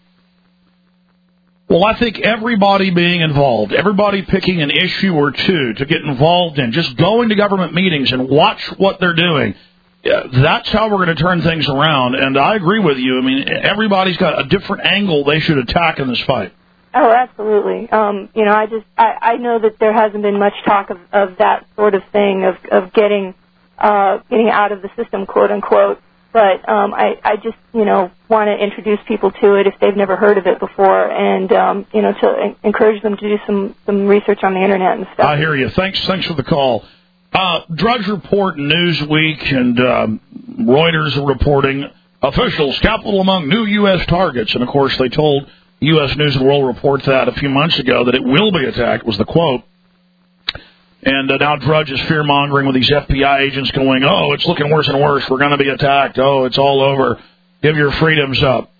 Well, I think everybody being involved, everybody picking an issue or two to get involved in, just going to government meetings and watch what they're doing, that's how we're going to turn things around. And I agree with you. I mean, everybody's got a different angle they should attack in this fight. Oh, absolutely. Um, you know, I just I, I know that there hasn't been much talk of, of that sort of thing of of getting uh, getting out of the system, quote unquote. But um, I I just you know want to introduce people to it if they've never heard of it before, and um, you know to encourage them to do some some research on the internet and stuff. I hear you. Thanks thanks for the call. Uh, Drudge Report, Newsweek, and um, Reuters are reporting officials capital among new U S targets, and of course they told U S News and World Report that a few months ago that it will be attacked, was the quote. And uh, now Drudge is fear-mongering with these F B I agents going, oh, it's looking worse and worse. We're going to be attacked. Oh, it's all over. Give your freedoms up.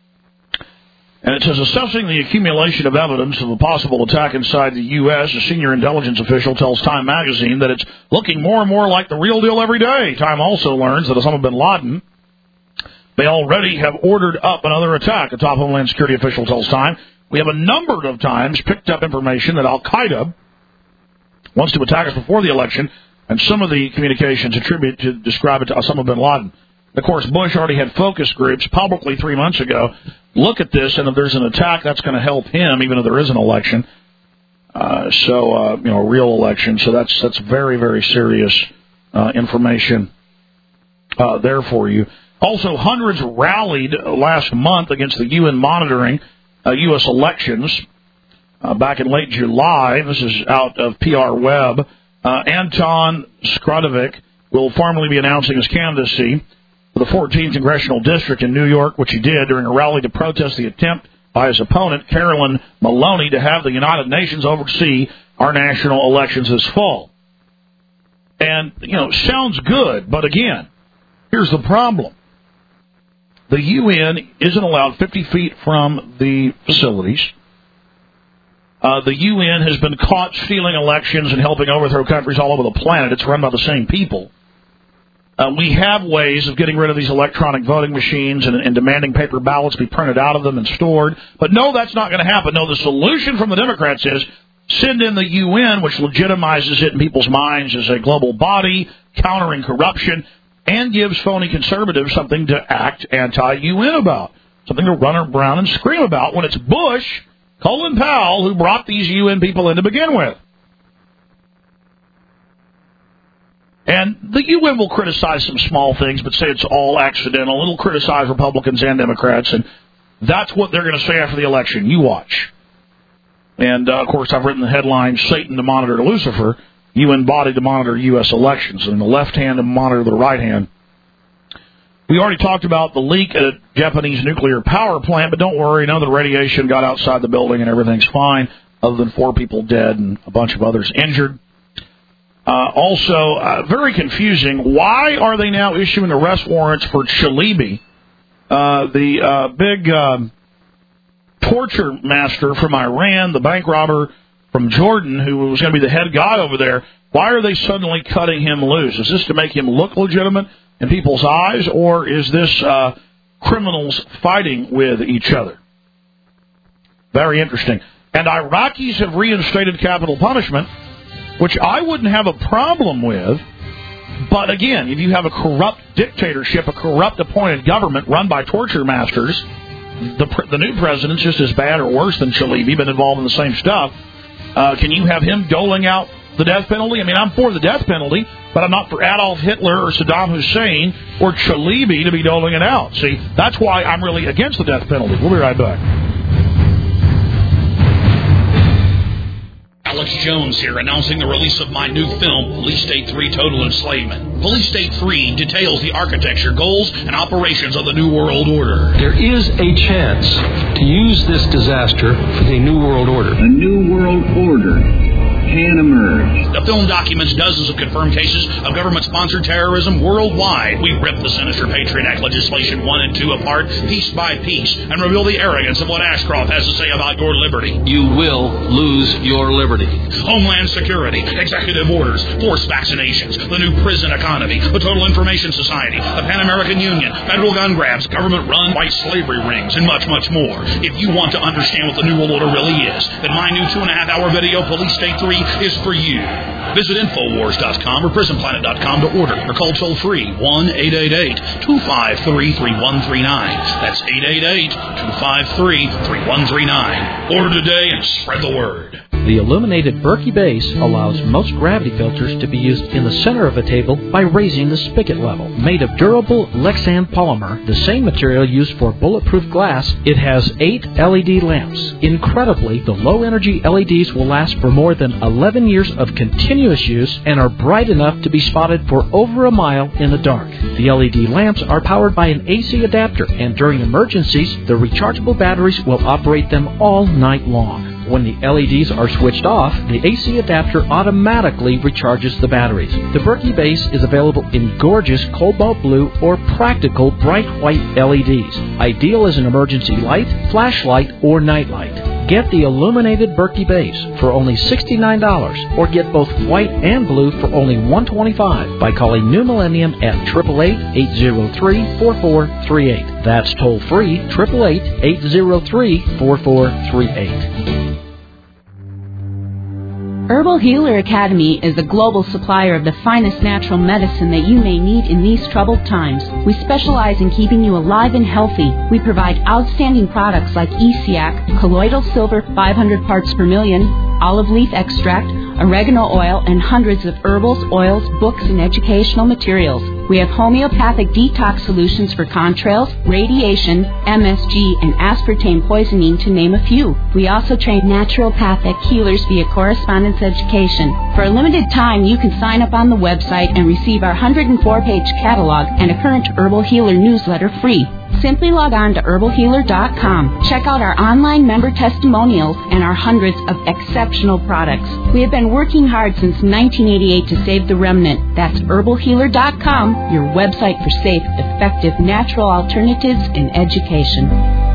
And it says, assessing the accumulation of evidence of a possible attack inside the U S, a senior intelligence official tells Time magazine that it's looking more and more like the real deal every day. Time also learns that Osama bin Laden, they already have ordered up another attack. A top Homeland Security official tells Time, we have a number of times picked up information that Al-Qaeda wants to attack us before the election, and some of the communications attribute to describe it to Osama bin Laden. Of course, Bush already had focus groups publicly three months ago. Look at this, and if there's an attack, that's going to help him, even if there is an election. Uh, so, uh, you know, a real election. So that's that's very, very serious uh, information uh, there for you. Also, hundreds rallied last month against the U N monitoring uh, U S elections uh, back in late July. This is out of P R Web. Uh, Anton Skradovic will formally be announcing his candidacy for the fourteenth Congressional District in New York, which he did during a rally to protest the attempt by his opponent, Carolyn Maloney, to have the United Nations oversee our national elections this fall. And, you know, sounds good, but again, here's the problem. The U N isn't allowed fifty feet from the facilities. Uh, the U N has been caught stealing elections and helping overthrow countries all over the planet. It's run by the same people. Uh, we have ways of getting rid of these electronic voting machines and, and demanding paper ballots be printed out of them and stored. But no, that's not going to happen. No, the solution from the Democrats is send in the U N, which legitimizes it in people's minds as a global body, countering corruption, and gives phony conservatives something to act anti-U N about, something to run around and scream about when it's Bush, Colin Powell, who brought these U N people in to begin with. And the U N will criticize some small things, but say it's all accidental. It'll criticize Republicans and Democrats, and that's what they're going to say after the election. You watch. And, uh, of course, I've written the headline, Satan to monitor Lucifer, U N body to monitor U S elections, and the left hand to monitor the right hand. We already talked about the leak at a Japanese nuclear power plant, but don't worry, none of the radiation got outside the building and everything's fine, other than four people dead and a bunch of others injured. Uh, also, uh, very confusing, why are they now issuing arrest warrants for Chalibi, uh, the uh, big uh, torture master from Iran, the bank robber from Jordan, who was going to be the head guy over there? Why are they suddenly cutting him loose? Is this to make him look legitimate in people's eyes, or is this uh, criminals fighting with each other? Very interesting. And Iraqis have reinstated capital punishment, which I wouldn't have a problem with. But again, if you have a corrupt dictatorship, a corrupt appointed government run by torture masters, the, the new president's just as bad or worse than Chalibi, been involved in the same stuff. Uh, can you have him doling out the death penalty? I mean, I'm for the death penalty, but I'm not for Adolf Hitler or Saddam Hussein or Chalibi to be doling it out. See, that's why I'm really against the death penalty. We'll be right back. Alex Jones here, announcing the release of my new film, Police State three Total Enslavement. Police State three details the architecture, goals, and operations of the New World Order. There is a chance to use this disaster for the New World Order. A New World Order can emerge. The film documents dozens of confirmed cases of government-sponsored terrorism worldwide. We rip the sinister Patriot Act legislation one and two apart, piece by piece, and reveal the arrogance of what Ashcroft has to say about your liberty. You will lose your liberty. Homeland Security, executive orders, forced vaccinations, the new prison economy, the Total Information Society, the Pan American Union, federal gun grabs, government-run white slavery rings, and much, much more. If you want to understand what the New World Order really is, then my new two-and-a-half-hour video, Police State three, is for you. Visit Infowars dot com or Prison Planet dot com to order, or call toll-free one eight eight eight, two five three, three one three nine. That's eight eight eight, two five three, three one three nine. Order today and spread the word. The illuminated Berkey base allows most gravity filters to be used in the center of a table by raising the spigot level. Made of durable Lexan polymer, the same material used for bulletproof glass, it has eight L E D lamps. Incredibly, the low-energy L E Ds will last for more than eleven years of continuous use and are bright enough to be spotted for over a mile in the dark. The L E D lamps are powered by an A C adapter, and during emergencies, the rechargeable batteries will operate them all night long. When the L E Ds are switched off, the A C adapter automatically recharges the batteries. The Berkey base is available in gorgeous cobalt blue or practical bright white L E Ds, ideal as an emergency light, flashlight, or nightlight. Get the illuminated Berkey base for only sixty-nine dollars, or get both white and blue for only one hundred twenty-five dollars by calling New Millennium at eight eight eight, eight zero three, four four three eight. That's toll free, eight eight eight, eight zero three, four four three eight. Herbal Healer Academy is a global supplier of the finest natural medicine that you may need in these troubled times. We specialize in keeping you alive and healthy. We provide outstanding products like E C A C, colloidal silver five hundred parts per million, olive leaf extract, oregano oil, and hundreds of herbals, oils, books, and educational materials. We have homeopathic detox solutions for contrails, radiation, M S G, and aspartame poisoning, to name a few. We also train naturopathic healers via correspondence education. For a limited time, you can sign up on the website and receive our one hundred four page catalog and a current Herbal Healer newsletter free. Simply log on to herbal healer dot com. Check out our online member testimonials and our hundreds of exceptional products. We have been working hard since nineteen eighty-eight to save the remnant. That's herbal healer dot com, your website for safe, effective, natural alternatives in education.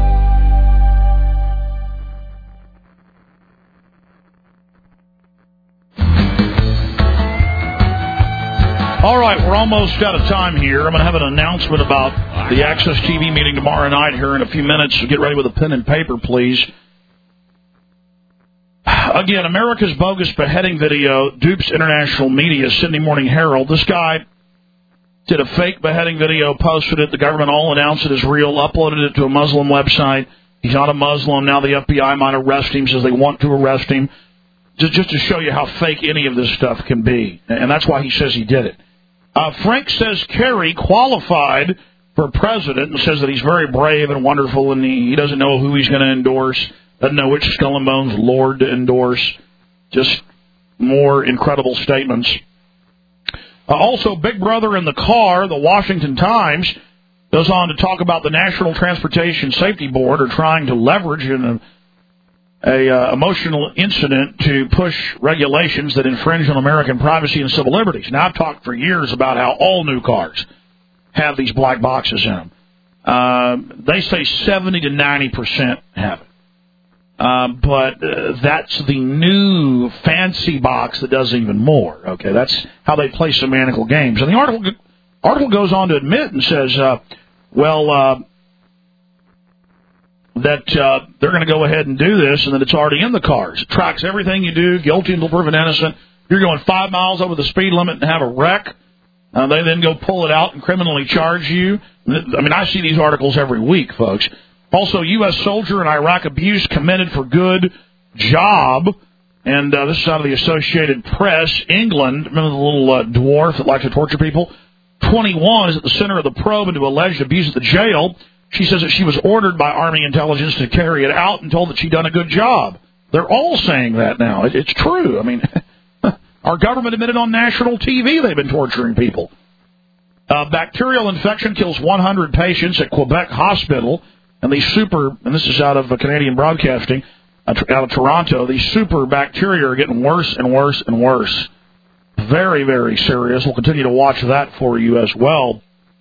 All right, we're almost out of time here. I'm going to have an announcement about the Access T V meeting tomorrow night here in a few minutes. So get ready with a pen and paper, please. Again, America's bogus beheading video dupes international media. Sydney Morning Herald. This guy did a fake beheading video, posted it. The government all announced it as real, uploaded it to a Muslim website. He's not a Muslim. Now the F B I might arrest him, says they want to arrest him. Just, just to show you how fake any of this stuff can be. And that's why he says he did it. Uh, Frank says Kerry qualified for president and says that he's very brave and wonderful, and he, he doesn't know who he's going to endorse, doesn't know which Skull and Bones Lord to endorse. Just more incredible statements. Uh, also, Big Brother in the car, the Washington Times, Goes on to talk about the National Transportation Safety Board are trying to leverage in a, a uh, emotional incident to push regulations that infringe on American privacy and civil liberties. Now, I've talked for years about how all new cars have these black boxes in them. Uh, they say seventy to ninety percent have it. Uh, but uh, that's the new fancy box that does even more. Okay, that's how they play semantical games. And the article article goes on to admit and says, uh, well, uh, that uh, they're going to go ahead and do this and that it's already in the cars. It tracks everything you do, guilty until proven innocent. You're going five miles over the speed limit and have a wreck. Uh, they then go pull it out and criminally charge you. I mean, I see these articles every week, folks. Also, U S soldier in Iraq abuse committed for good job. And uh, this is out of the Associated Press. England, remember the little uh, dwarf that likes to torture people? twenty-one is at the center of the probe into alleged abuse at the jail. She says that she was ordered by Army intelligence to carry it out and told that she'd done a good job. They're all saying that now. It, it's true. I mean, our government admitted on national T V they've been torturing people. Uh, bacterial infection kills one hundred patients at Quebec Hospital. And these super, and this is out of uh, Canadian Broadcasting, uh, out of Toronto, these super bacteria are getting worse and worse and worse. Very, very serious. We'll continue to watch that for you as well.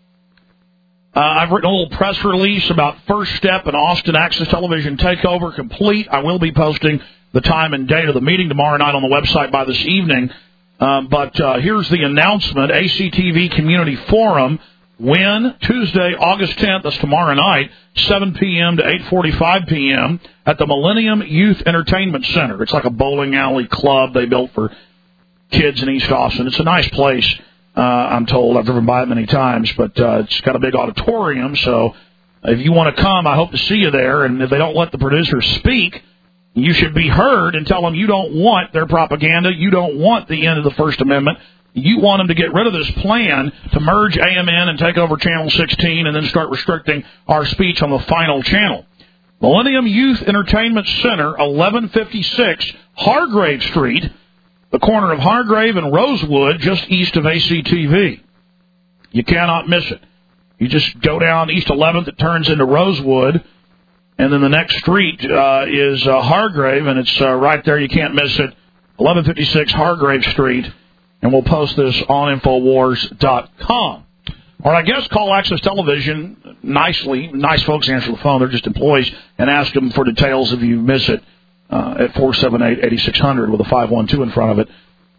Uh, I've written a little press release about First Step and Austin Access Television takeover complete. I will be posting the time and date of the meeting tomorrow night on the website by this evening. Uh, but uh, here's the announcement. A C T V Community Forum. When? Tuesday, August tenth, that's tomorrow night, seven p.m. to eight forty-five p.m. at the Millennium Youth Entertainment Center. It's like a bowling alley club they built for kids in East Austin. It's a nice place, uh, I'm told. I've driven by it many times, but uh, it's got a big auditorium, so if you want to come, I hope to see you there. And if they don't let the producers speak, you should be heard and tell them you don't want their propaganda, you don't want the end of the First Amendment. You want them to get rid of this plan to merge A M N and take over Channel sixteen and then start restricting our speech on the final channel. Millennium Youth Entertainment Center, eleven fifty-six Hargrave Street, the corner of Hargrave and Rosewood, just east of A C T V. You cannot miss it. You just go down East eleventh, it turns into Rosewood, and then the next street uh, is uh, Hargrave, and it's uh, right there. You can't miss it. eleven fifty-six Hargrave Street. And we'll post this on Infowars dot com. Or I guess call Access Television nicely. Nice folks answer the phone. They're just employees. And ask them for details if you miss it uh, at four seven eight, eight six zero zero with a five one two in front of it.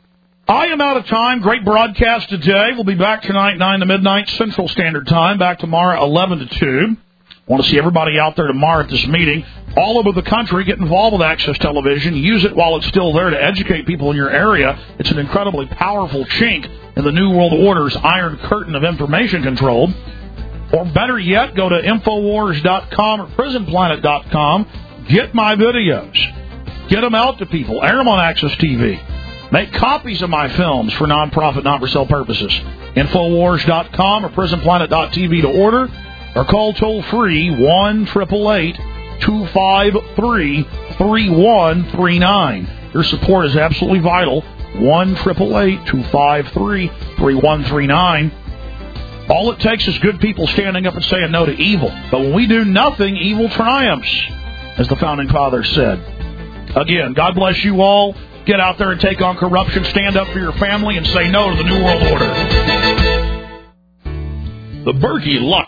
I am out of time. Great broadcast today. We'll be back tonight, nine to midnight Central Standard Time. Back tomorrow, eleven to two. I want to see everybody out there tomorrow at this meeting. All over the country, get involved with Access Television. Use it while it's still there to educate people in your area. It's an incredibly powerful chink in the New World Order's iron curtain of information control. Or better yet, go to Infowars dot com or Prison Planet dot com. Get my videos. Get them out to people. Air them on Access T V. Make copies of my films for nonprofit, not-for-sale purposes. Infowars dot com or Prison Planet dot T V to order. Or call toll-free one eight eight eight, two five three, three one three nine. Your support is absolutely vital. one eight eight eight, two five three, three one three nine. All it takes is good people standing up and saying no to evil. But when we do nothing, evil triumphs, as the Founding Fathers said. Again, God bless you all. Get out there and take on corruption. Stand up for your family and say no to the New World Order. The Berkey Luck